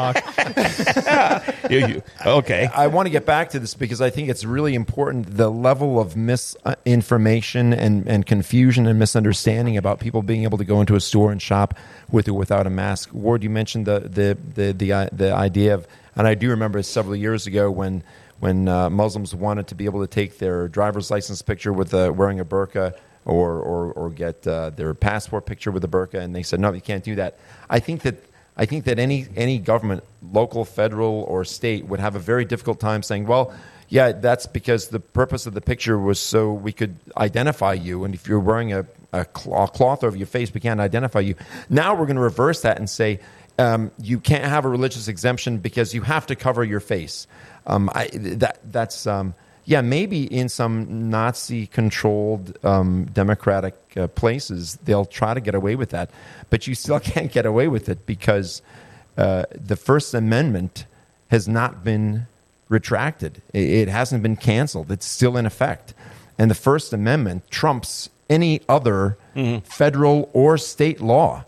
talk. You- you- okay. I want to get back to this because I think it's really important, the level of misinformation and, and confusion and misunderstanding about people being able to go into a store and shop with or without a mask. Ward, you mentioned the the the the, uh, the idea of, and I do remember several years ago when when uh, Muslims wanted to be able to take their driver's license picture with uh, wearing a burqa or or, or get uh, their passport picture with a burqa, and they said, no, you can't do that. I think that I think that any any government, local, federal, or state, would have a very difficult time saying, well, yeah, that's because the purpose of the picture was so we could identify you, and if you're wearing a, a cloth over your face, we can't identify you. Now we're going to reverse that and say, um, you can't have a religious exemption because you have to cover your face. Um, I, that that's um, yeah, maybe in some Nazi-controlled um, democratic uh, places they'll try to get away with that, but you still can't get away with it because uh, the First Amendment has not been retracted. It, it hasn't been canceled. It's still in effect, and the First Amendment trumps any other mm-hmm. federal or state law.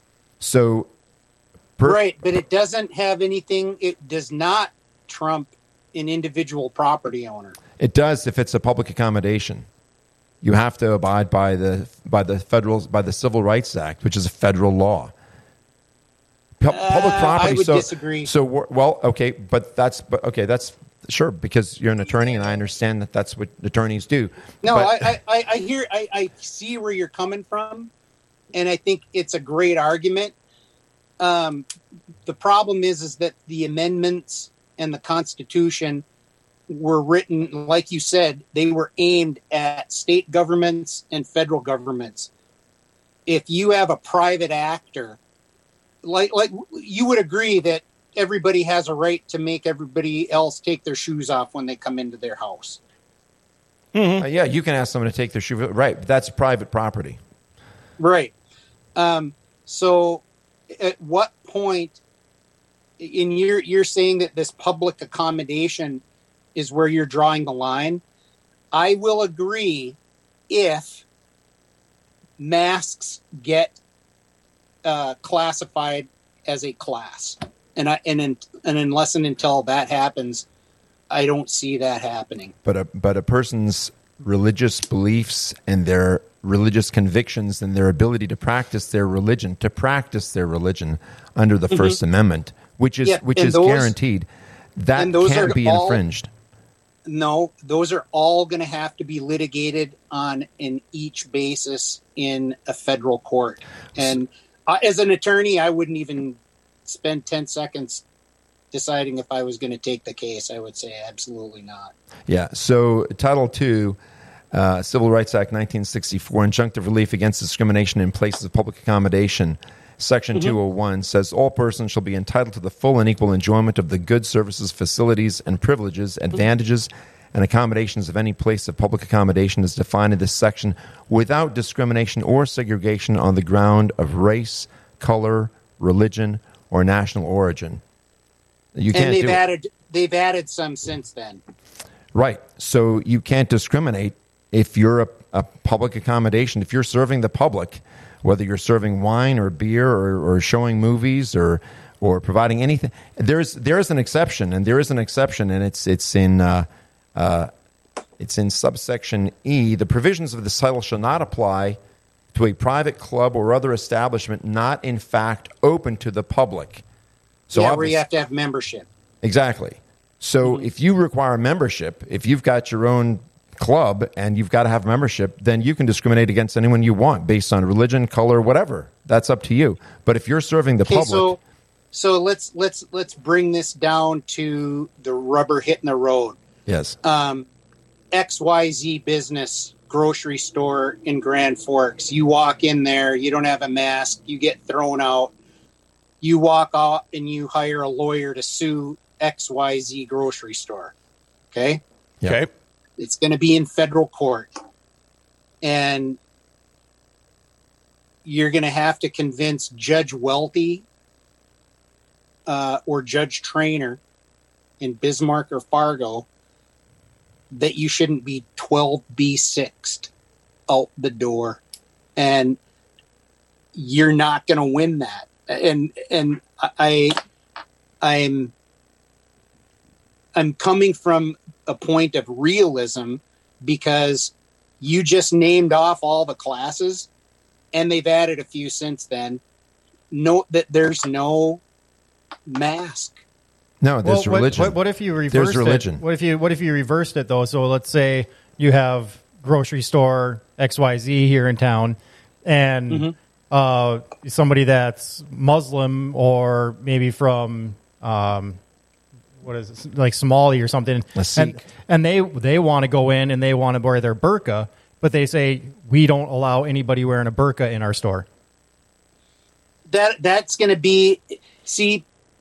So, per- right, but it doesn't have anything. It does not trump an individual property owner. It does if it's a public accommodation. You have to abide by the by the federal by the Civil Rights Act, which is a federal law. Pu- Uh, public property. I would so, disagree. So we're- well, okay, but that's but okay. That's sure because you're an attorney, and I understand that that's what attorneys do. No, But- I, I, I hear, I, I see where you're coming from, and I think it's a great argument. Um, the problem is, is that the amendments and the Constitution were written, like you said, they were aimed at state governments and federal governments. If you have a private actor, like like you would agree that everybody has a right to make everybody else take their shoes off when they come into their house. Uh, yeah, you can ask someone to take their shoe. Right, but that's private property. Right. Um, so at what point in you're you're saying that this public accommodation is where you're drawing the line? I will agree if masks get uh, classified as a class, and I and in, and unless and until that happens, I don't see that happening. But a but a person's religious beliefs and their religious convictions and their ability to practice their religion, to practice their religion under the mm-hmm. First Amendment, which is yeah, which is those, guaranteed, that can't be all, infringed. No, those are all going to have to be litigated on an each basis in a federal court. And uh, as an attorney, I wouldn't even spend ten seconds deciding if I was going to take the case. I would say absolutely not. Yeah. So Title two, uh, Civil Rights Act nineteen sixty-four, injunctive relief against discrimination in places of public accommodation. Section mm-hmm. two oh one says all persons shall be entitled to the full and equal enjoyment of the goods, services, facilities, and privileges, advantages, and accommodations of any place of public accommodation as defined in this section without discrimination or segregation on the ground of race, color, religion, or national origin. You can't and they've do added it. They've added some since then. Right. So you can't discriminate if you're a, a public accommodation. If you're serving the public, whether you're serving wine or beer or, or showing movies or or providing anything, there's there's an exception, and there is an exception, and it's it's in uh, uh, it's in subsection E. The provisions of this title shall not apply to a private club or other establishment not in fact open to the public. So yeah, where you have to have membership. Exactly. So mm-hmm. if you require membership, if you've got your own club and you've got to have membership, then you can discriminate against anyone you want based on religion, color, whatever. That's up to you. But if you're serving the okay, public... So, so let's let's let's bring this down to the rubber hitting the road. Yes. Um, X Y Z business grocery store in Grand Forks. You walk in there, you don't have a mask, you get thrown out. You walk out and you hire a lawyer to sue X Y Z grocery store. Okay? Yep. Okay. It's going to be in federal court. And you're going to have to convince Judge Welty uh, or Judge Trainer in Bismarck or Fargo that you shouldn't be twelve B sixed out the door. And you're not going to win that. And and I I'm I'm coming from a point of realism because you just named off all the classes and they've added a few since then. Note that there's no mask. No, there's well, what, religion. What, what if you reversed There's religion. it? What if you what if you reversed it though? So let's say you have grocery store X Y Z here in town, and Mm-hmm. uh, somebody that's Muslim or maybe from um, what is it, like Somali or something, A Sikh. and and they they want to go in and they want to wear their burqa, but they say we don't allow anybody wearing a burqa in our store. That that's going to be see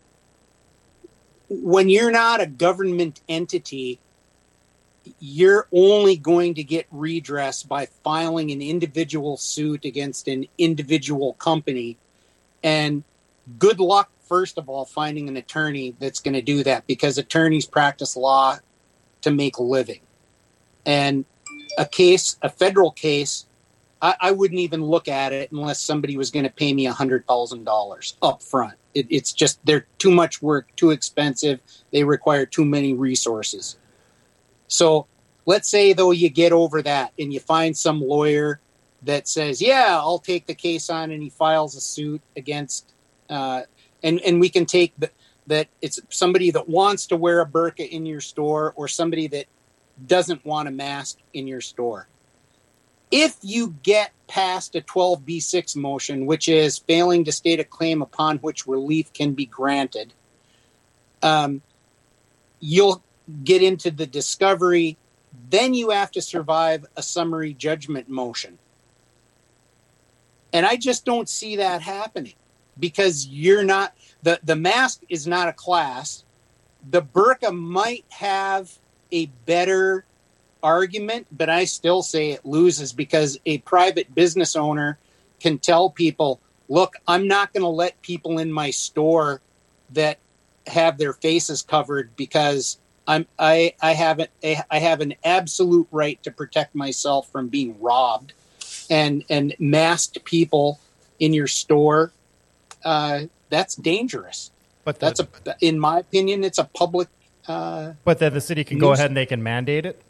when you're not a government entity, you're only going to get redress by filing an individual suit against an individual company. And good luck, first of all, finding an attorney that's going to do that, because attorneys practice law to make a living. And a case, a federal case, I, I wouldn't even look at it unless somebody was going to pay me one hundred thousand dollars up front. It, it's just, they're too much work, too expensive. They require too many resources. So let's say, though, you get over that and you find some lawyer that says, yeah, I'll take the case on, and he files a suit against, uh, and, and we can take the, that it's somebody that wants to wear a burqa in your store or somebody that doesn't want a mask in your store. If you get past a twelve B six motion, which is failing to state a claim upon which relief can be granted, um, you'll get into the discovery. Then you have to survive a summary judgment motion. And I just don't see that happening, because you're not, the, the mask is not a class. The burqa might have a better argument, but I still say it loses, because a private business owner can tell people, look, I'm not going to let people in my store that have their faces covered, because I'm I I have an I have an absolute right to protect myself from being robbed, and and masked people in your store, uh, that's dangerous. But That's a, in my opinion, it's a public. Uh, but then the city can go news- ahead and they can mandate it.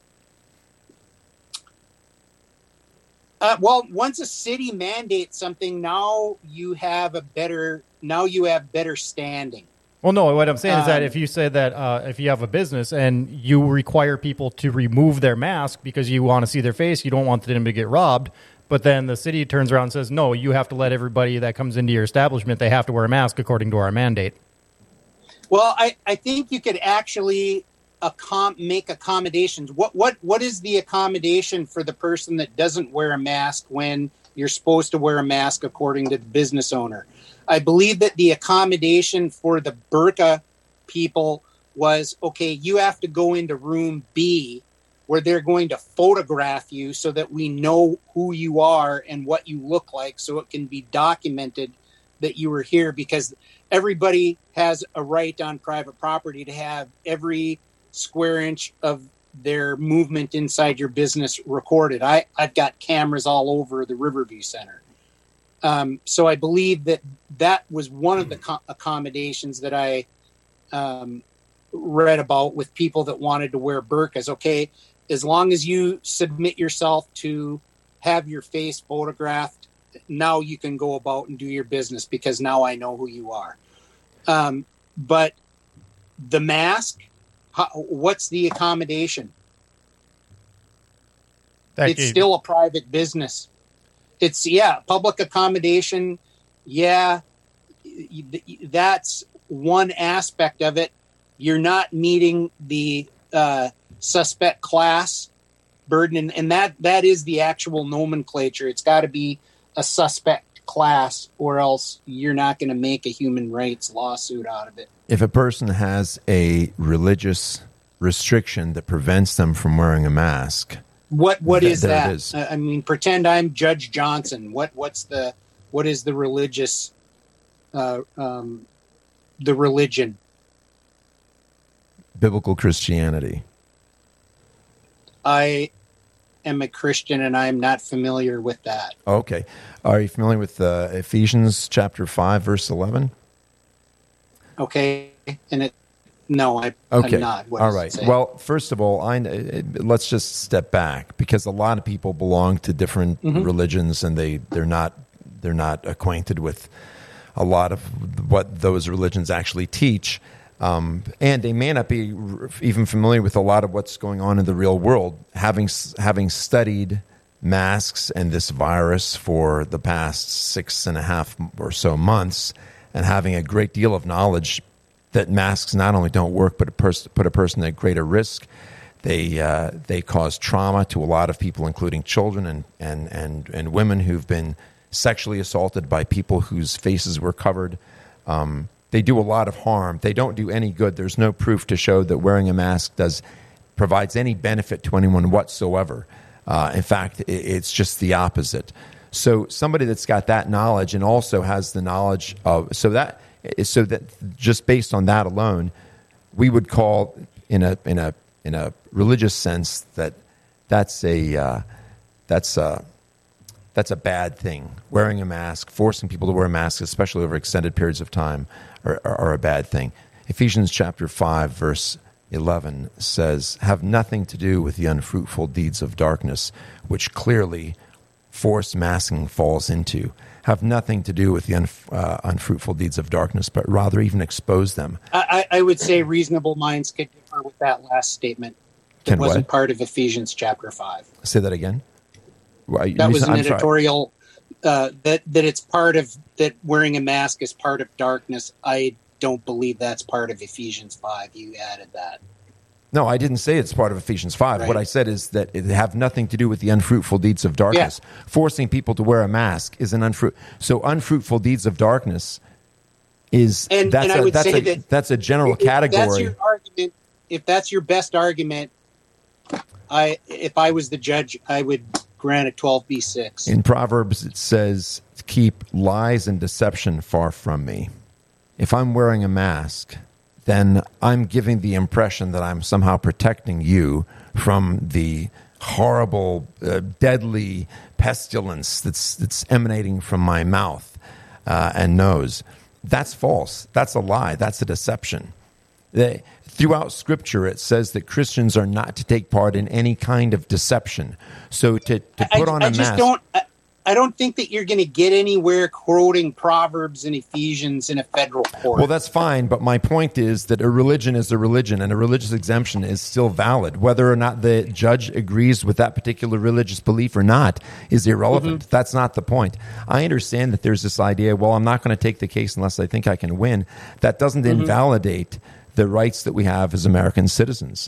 Uh, well, once a city mandates something, now you have a better. Now you have better standing. Well, no, what I'm saying is that Um, if you say that uh, if you have a business and you require people to remove their mask because you want to see their face, you don't want them to get robbed, but then the city turns around and says, no, you have to let everybody that comes into your establishment, they have to wear a mask according to our mandate. Well, I, I think you could actually accom- make accommodations. What what what is the accommodation for the person that doesn't wear a mask when you're supposed to wear a mask according to the business owner? I believe that the accommodation for the burqa people was, okay, you have to go into room B where they're going to photograph you so that we know who you are and what you look like, so it can be documented that you were here, because everybody has a right on private property to have every square inch of their movement inside your business recorded. I, I've got cameras all over the Riverview Center. Um, so I believe that that was one of the co- accommodations that I um, read about with people that wanted to wear burqas. Okay, as long as you submit yourself to have your face photographed, now you can go about and do your business, because now I know who you are. Um, but the mask, how, what's the accommodation? That It's gave- still a private business. It's, yeah, public accommodation. Yeah, that's one aspect of it. You're not meeting the uh, suspect class burden, and, and that that is the actual nomenclature. It's got to be a suspect class, or else you're not going to make a human rights lawsuit out of it. If a person has a religious restriction that prevents them from wearing a mask, what what th- is there that? it is. I mean, pretend I'm Judge Johnson. What what's the what is the religious uh, um, the religion? Biblical Christianity. I am a Christian, and I am not familiar with that. Okay. Are you familiar with uh, Ephesians chapter five, verse eleven? Okay, and it no, I, Okay. I'm not. What All does it right. say? Well, first of all, I, it, let's just step back, because a lot of people belong to different Mm-hmm. religions, and they they're not they're not acquainted with a lot of what those religions actually teach. Um, and they may not be r- even familiar with a lot of what's going on in the real world. Having having studied masks and this virus for the past six and a half or so months, and having a great deal of knowledge that masks not only don't work, but a pers- put a person at greater risk. They uh, they cause trauma to a lot of people, including children and, and, and, and women who've been sexually assaulted by people whose faces were covered. Um, They do a lot of harm. They don't do any good. There's no proof to show that wearing a mask does provides any benefit to anyone whatsoever. Uh, in fact, it, it's just the opposite. So somebody that's got that knowledge and also has the knowledge of so that so that just based on that alone, we would call in a in a in a religious sense that that's a uh, that's a that's a bad thing. Wearing a mask, forcing people to wear masks, especially over extended periods of time, are, are, are a bad thing. Ephesians chapter five, verse eleven says, "Have nothing to do with the unfruitful deeds of darkness, which clearly forced masking falls into. Have nothing to do with the un, uh, unfruitful deeds of darkness, but rather even expose them." I, I would say reasonable minds could differ with that last statement. It Can wasn't what? part of Ephesians chapter five. Say that again. Well, That was an I'm sorry. editorial uh, that that it's part of that wearing a mask is part of darkness. I don't believe that's part of Ephesians five. You added that. No, I didn't say it's part of Ephesians five. Right. What I said is that it have nothing to do with the unfruitful deeds of darkness. Forcing people to wear a mask is an unfruit. So unfruitful deeds of darkness is And- that's and I a would that's say a that that's a general If that's category. your argument, if that's your best argument, I if I was the judge, I would grant a twelve b six. In Proverbs, it says, "Keep lies and deception far from me." If I'm wearing a mask, then I'm giving the impression that I'm somehow protecting you from the horrible, uh, deadly pestilence that's that's emanating from my mouth uh, and nose. That's false. That's a lie. That's a deception. They, throughout Scripture, it says that Christians are not to take part in any kind of deception. So to, to put I, on I a just mask... don't. I, I don't think that you're going to get anywhere quoting Proverbs and Ephesians in a federal court. Well, that's fine, but my point is that a religion is a religion, and a religious exemption is still valid. Whether or not the judge agrees with that particular religious belief or not is irrelevant. Mm-hmm. That's not the point. I understand that there's this idea, well, I'm not going to take the case unless I think I can win. That doesn't Mm-hmm. invalidate the rights that we have as American citizens.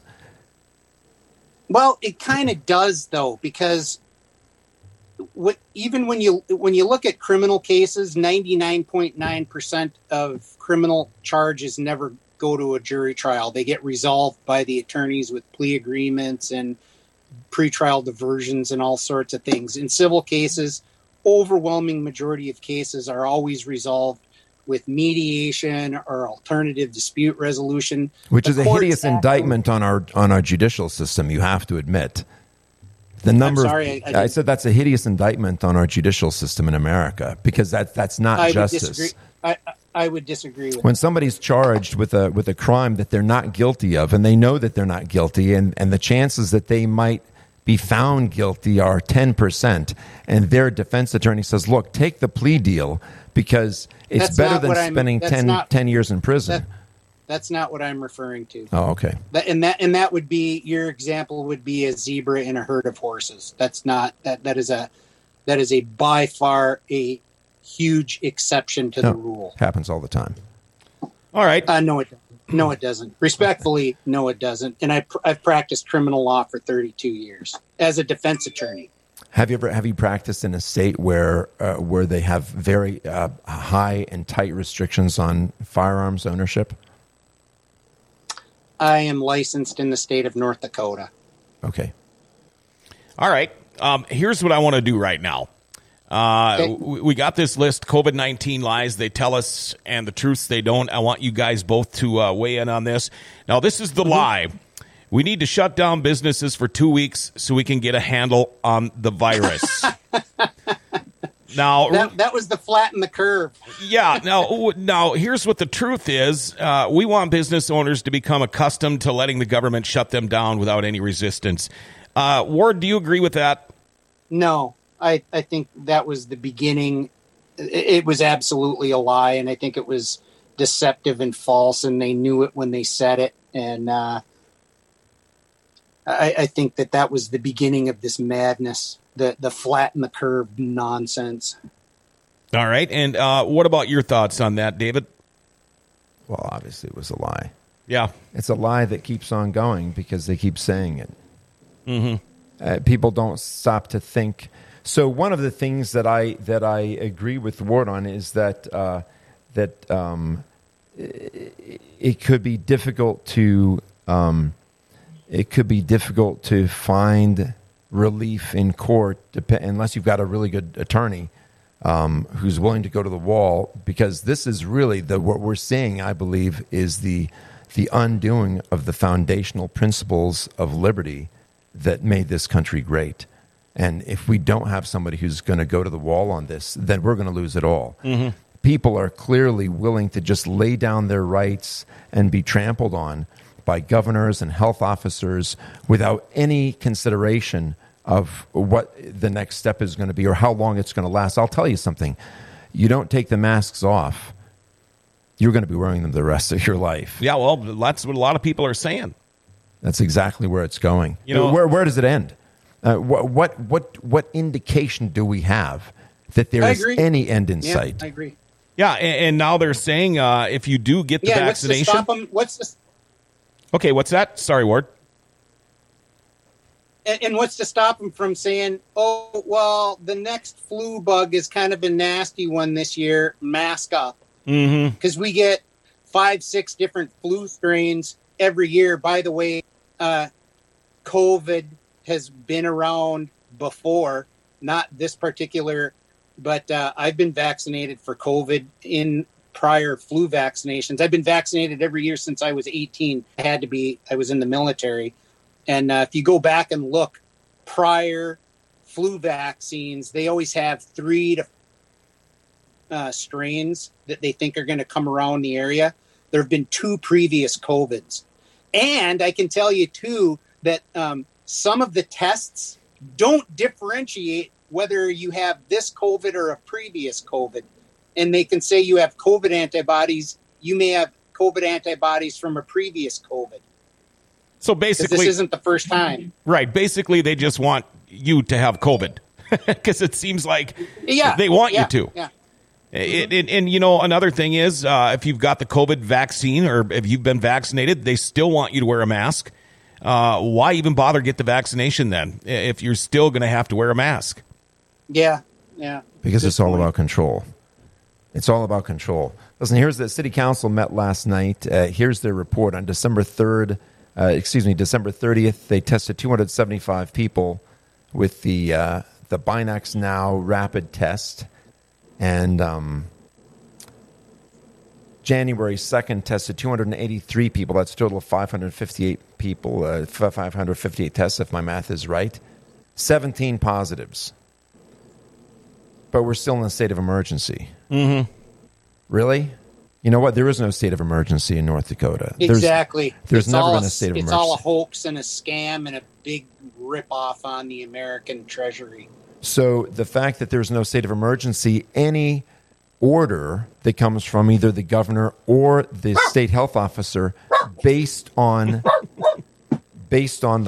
Well, it kind of does, though, because what, even when you when you look at criminal cases, ninety-nine point nine percent of criminal charges never go to a jury trial. They get resolved by the attorneys with plea agreements and pretrial diversions and all sorts of things. In civil cases, overwhelming majority of cases are always resolved with mediation or alternative dispute resolution. Which The is a courts hideous act- indictment on our on our judicial system, you have to admit. The number sorry, of, I- I I, didn't- said that's a hideous indictment on our judicial system in America, because that that's not I would justice. disagree. I, I would disagree with When somebody's charged with a with a crime that they're not guilty of, and they know that they're not guilty, and, and the chances that they might be found guilty are ten percent, and their defense attorney says, look, take the plea deal because it's That's better not than what I'm- spending that's ten, not- ten years in prison. that. That's not what I'm referring to. Oh, okay. That, and that and that would be your example would be a zebra in a herd of horses. That's not that that is a that is a by far a huge exception to No, the rule. happens all the time. All right. Uh, no, it doesn't. No, it doesn't. Respectfully, no, it doesn't. And I, I've practiced criminal law for thirty-two years as a defense attorney. Have you ever have you practiced in a state where uh, where they have very uh, high and tight restrictions on firearms ownership? I am licensed in the state of North Dakota. Okay. All right. Um, here's what I want to do right now. Uh, Okay. we, we got this list, COVID nineteen lies they tell us and the truths they don't. I want you guys both to uh, weigh in on this. Now, this is the Mm-hmm. lie. We need to shut down businesses for two weeks so we can get a handle on the virus. Now, That, that was the flatten the curve. yeah. Now, now here's what the truth is. Uh, we want business owners to become accustomed to letting the government shut them down without any resistance. Uh, Ward, do you agree with that? No, I, I think that was the beginning. It, it was absolutely a lie, and I think it was deceptive and false, and they knew it when they said it. And uh, I, I think that that was the beginning of this madness, the, the flatten the curve nonsense. All right. And uh, what about your thoughts on that, David? Well, obviously, it was a lie. Yeah. It's a lie that keeps on going because they keep saying it. Mm-hmm. Uh, people don't stop to think. So one of the things that I that I agree with Ward on is that uh, that um, it, it could be difficult to um, it could be difficult to find relief in court dep- unless you've got a really good attorney um, who's willing to go to the wall, because this is really the what we're seeing, I believe, is the the undoing of the foundational principles of liberty that made this country great. And if we don't have somebody who's going to go to the wall on this, then we're going to lose it all. Mm-hmm. People are clearly willing to just lay down their rights and be trampled on by governors and health officers without any consideration of what the next step is going to be or how long it's going to last. I'll tell you something. You don't take the masks off, you're going to be wearing them the rest of your life. Yeah, well, that's what a lot of people are saying. That's exactly where it's going. You know, where where does it end? Uh, what what what what indication do we have that there I is agree. any end in Yeah, sight? I agree. Yeah, and, and now they're saying uh, if you do get the Yeah, what's to vaccination. stop them? What's to, Okay, what's that? Sorry, Ward. and, and what's to stop them from saying, "Oh, well, the next flu bug is kind of a nasty one this year. Mask up," Mm-hmm. because we get five, six different flu strains every year. By the way, uh, COVID has been around before, not this particular, but uh, I've been vaccinated for COVID in prior flu vaccinations. I've been vaccinated every year since I was eighteen. I had to be, I was in the military. And uh, if you go back and look, prior flu vaccines, they always have three to uh, strains that they think are going to come around the area. There have been two previous COVIDs. And I can tell you, too, that um, some of the tests don't differentiate whether you have this COVID or a previous COVID. And they can say you have COVID antibodies. You may have COVID antibodies from a previous COVID. So 'Cause basically, this isn't the first time. right, basically they just want you to have COVID because it seems like Yeah, they want yeah, you to. Yeah. It, it, and, you know, another thing is uh, if you've got the COVID vaccine or if you've been vaccinated, they still want you to wear a mask. Uh, why even bother get the vaccination then if you're still going to have to wear a mask? Yeah, yeah. Because Good it's all point. about control. It's all about control. Listen, here's the city council met last night. Uh, here's their report on December third. Uh, excuse me, December thirtieth. They tested two hundred seventy-five people with the uh, the Binax Now rapid test, and um, January second tested two hundred eighty-three people. That's a total of five hundred fifty-eight people. Uh, five hundred fifty-eight tests, if my math is right. seventeen positives. But we're still in a state of emergency. Mm-hmm. Really? You know what? There is no state of emergency in North Dakota. There's- Exactly. There's, It's never all been a state of It's emergency. all a hoax and a scam and a big ripoff on the American Treasury. So the fact that there's no state of emergency, any order that comes from either the governor or the state health officer based on based on the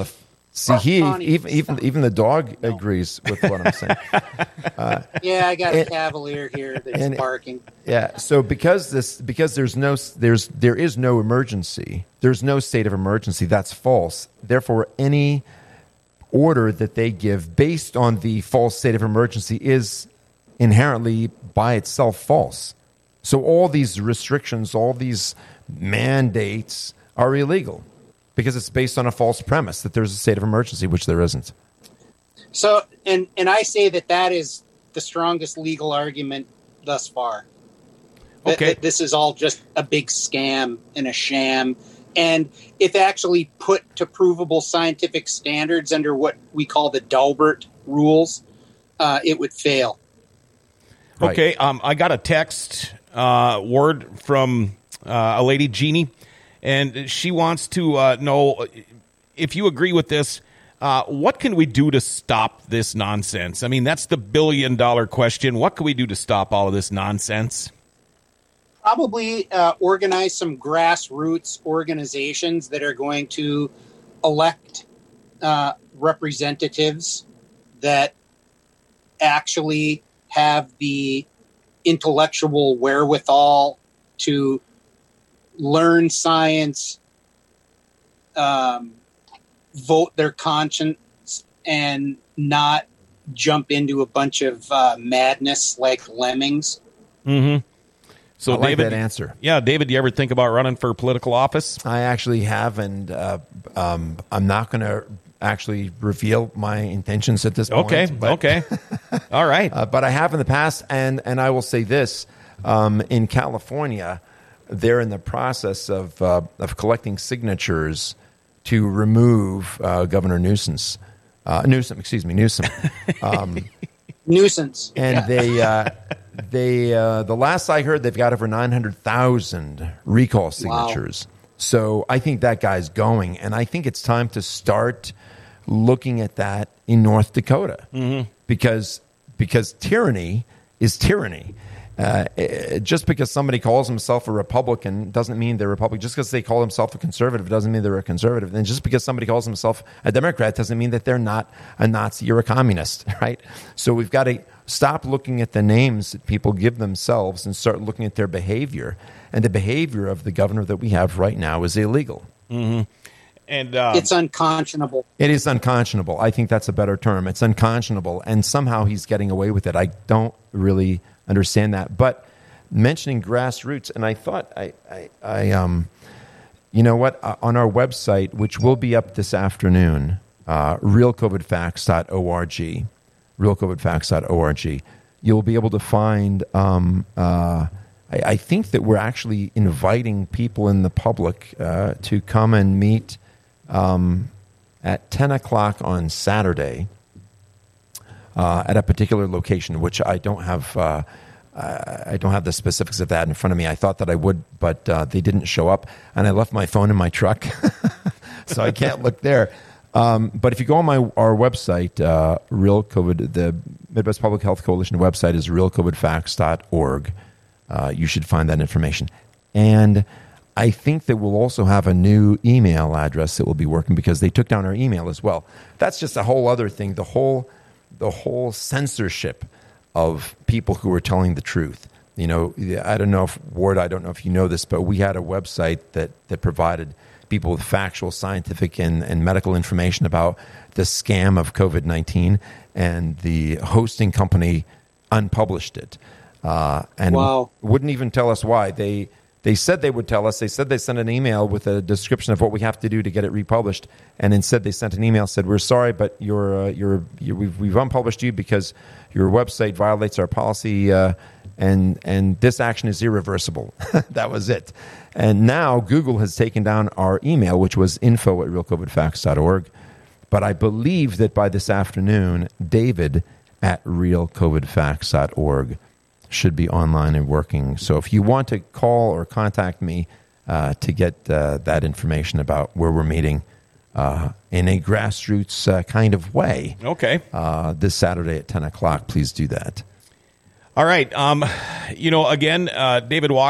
See, he Connie, even even stop. even the dog No. agrees with what I'm saying. Uh, Yeah, I got a And- Cavalier here that's and- barking. Yeah. So because this because there's no there's there is no emergency. There's no state of emergency. That's false. Therefore, any order that they give based on the false state of emergency is inherently by itself false. So all these restrictions, all these mandates are illegal because it's based on a false premise that there's a state of emergency, which there isn't. So, and and I say that that is the strongest legal argument thus far. That- Okay. that this is all just a big scam and a sham. And if actually put to provable scientific standards under what we call the Daubert rules, uh, it would fail. Right. Okay, um, I got a text uh, word from uh, a lady, Jeannie, and she wants to uh, know if you agree with this. Uh, what can we do to stop this nonsense? I mean, that's the billion dollar question. What can we do to stop all of this nonsense? Probably uh, organize some grassroots organizations that are going to elect uh, representatives that actually have the intellectual wherewithal to learn science, um, vote their conscience, and not jump into a bunch of uh, madness like lemmings. Mm-hmm. So, I like David, that answer. Yeah, David, do you ever think about running for political office? I actually have, and uh, um, I'm not going to actually reveal my intentions at this point. Okay, but, okay. All right. Uh, but I have in the past, and, and I will say this. Um, in California, they're in the process of, uh, of collecting signatures to remove uh, Governor Newsom. Uh, Newsom, excuse me, Newsom. Um, Nuisance. and they... Uh, They uh, the last I heard, they've got over nine hundred thousand recall signatures. Wow. So I think that guy's going, and I think it's time to start looking at that in North Dakota mm-hmm. because because tyranny is tyranny. Uh, just because somebody calls himself a Republican doesn't mean they're Republican. Just because they call themselves a conservative doesn't mean they're a conservative. And just because somebody calls himself a Democrat doesn't mean that they're not a Nazi or a communist, right? So we've got to stop looking at the names that people give themselves and start looking at their behavior. And the behavior of the governor that we have right now is illegal. Mm-hmm. And uh, it's unconscionable. It is unconscionable. I think that's a better term. It's unconscionable. And somehow he's getting away with it. I don't really understand that. But mentioning grassroots, and I thought, I, I, I um, you know what, uh, on our website, which will be up this afternoon, uh, real covid facts dot org, real covid facts dot org, you'll be able to find, um, uh, I, I think that we're actually inviting people in the public uh, to come and meet um, at ten o'clock on Saturday uh, at a particular location, which I don't have. Uh, I don't have the specifics of that in front of me. I thought that I would, but uh, they didn't show up, and I left my phone in my truck, so I can't look there. Um, but if you go on my our website, uh, Real COVID, the Midwest Public Health Coalition website is real covid facts dot org. Uh, you should find that information. And I think that we'll also have a new email address that will be working because they took down our email as well. That's just a whole other thing. The whole the whole censorship of people who are telling the truth. You know, I don't know if, Ward, I don't know if you know this, but we had a website that, that provided people with factual, scientific, and, and medical information about the scam of COVID nineteen, and the hosting company unpublished it. Uh, and wow. wouldn't even tell us why. They they said they would tell us. They said they sent an email with a description of what we have to do to get it republished, and instead they sent an email said, "We're sorry, but you're, uh, you're, you're we've, we've unpublished you because your website violates our policy, uh, and and this action is irreversible." That was it. And now Google has taken down our email, which was info at real covid facts dot org. But I believe that by this afternoon, David at real covid facts dot org should be online and working. So if you want to call or contact me uh, to get uh, that information about where we're meeting uh, in a grassroots uh, kind of way, okay, uh, this Saturday at ten o'clock, please do that. All right. Um, you know, again, uh, David Waterman,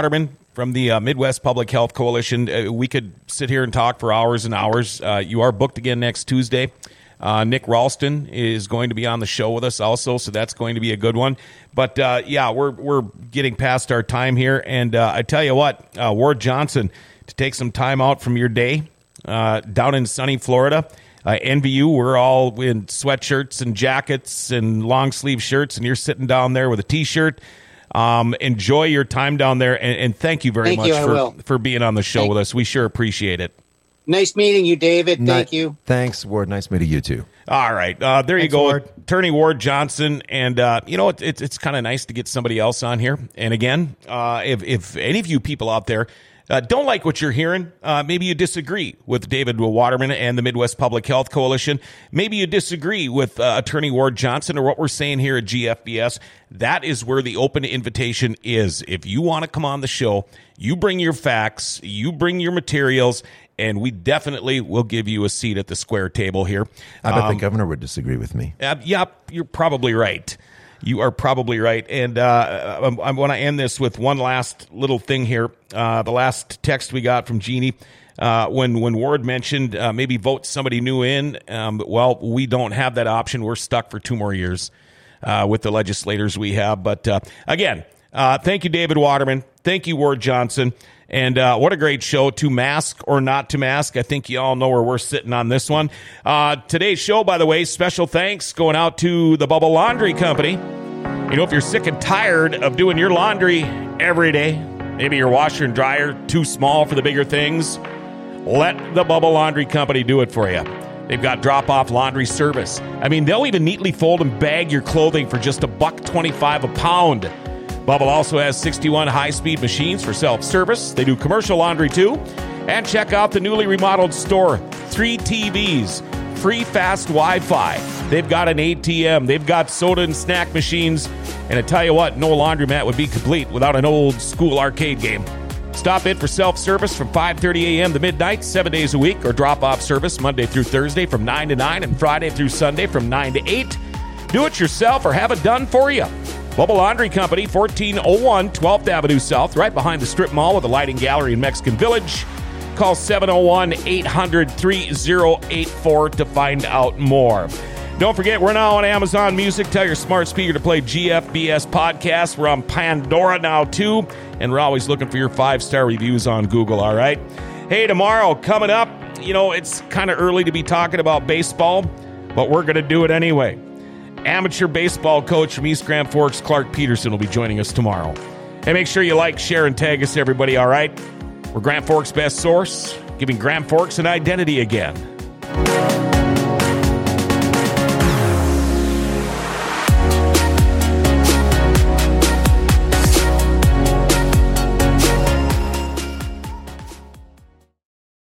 from the uh, Midwest Public Health Coalition. Uh, we could sit here and talk for hours and hours. Uh, you are booked again next Tuesday. Uh, Nick Ralston is going to be on the show with us also, so that's going to be a good one. But, uh, yeah, we're we're getting past our time here. And uh, I tell you what, uh, Ward Johnson, to take some time out from your day uh, down in sunny Florida, I envy you. We're all in sweatshirts and jackets and long-sleeve shirts, and you're sitting down there with a T-shirt. Um, enjoy your time down there, and, and thank you very thank much you, for, for being on the show thank with us. We sure appreciate it. Nice meeting you, David. Thank Ni- you. Thanks, Ward. Nice meeting you, too. All right. Uh, there Thanks, you go. Ward. Attorney Ward Johnson. And, uh, you know, it, it, it's kind of nice to get somebody else on here. And, again, uh, if, if any of you people out there Uh, don't like what you're hearing. Uh, maybe you disagree with David Waterman and the Midwest Public Health Coalition. Maybe you disagree with uh, Attorney Ward Johnson or what we're saying here at G F B S. That is where the open invitation is. If you want to come on the show, you bring your facts, you bring your materials, and we definitely will give you a seat at the square table here. I bet Um, the governor would disagree with me. uh, yep, you're probably right. You are probably right. And uh, I, I want to end this with one last little thing here. Uh, the last text we got from Jeannie, uh, when, when Ward mentioned uh, maybe vote somebody new in, um, well, we don't have that option. We're stuck for two more years uh, with the legislators we have. But uh, again, uh, thank you, David Waterman. Thank you, Ward Johnson. And uh, what a great show, to mask or not to mask. I think you all know where we're sitting on this one. Uh, today's show, by the way, special thanks going out to the Bubba Laundry Company. You know, if you're sick and tired of doing your laundry every day, maybe your washer and dryer too small for the bigger things, let the Bubba Laundry Company do it for you. They've got drop-off laundry service. I mean, they'll even neatly fold and bag your clothing for just a buck twenty-five a pound. Bubba also has sixty-one high-speed machines for self-service. They do commercial laundry, too. And check out the newly remodeled store. Three T Vs, free fast Wi-Fi. They've got an A T M. They've got soda and snack machines. And I tell you what, no laundromat would be complete without an old-school arcade game. Stop in for self-service from five thirty a.m. to midnight, seven days a week, or drop-off service Monday through Thursday from nine to nine and Friday through Sunday from nine to eight. Do it yourself or have it done for you. Bubba Laundry Company, fourteen oh one twelfth Avenue South, right behind the Strip Mall with the Lighting Gallery in Mexican Village. Call seven oh one, eight hundred, three oh eight four to find out more. Don't forget, we're now on Amazon Music. Tell your smart speaker to play G F B S Podcast. We're on Pandora now, too. And we're always looking for your five-star reviews on Google, all right? Hey, tomorrow, coming up, you know, it's kind of early to be talking about baseball, but we're going to do it anyway. Amateur baseball coach from East Grand Forks, Clark Peterson, will be joining us tomorrow. Hey, make sure you like, share, and tag us, everybody, all right? We're Grand Forks' best source, giving Grand Forks an identity again.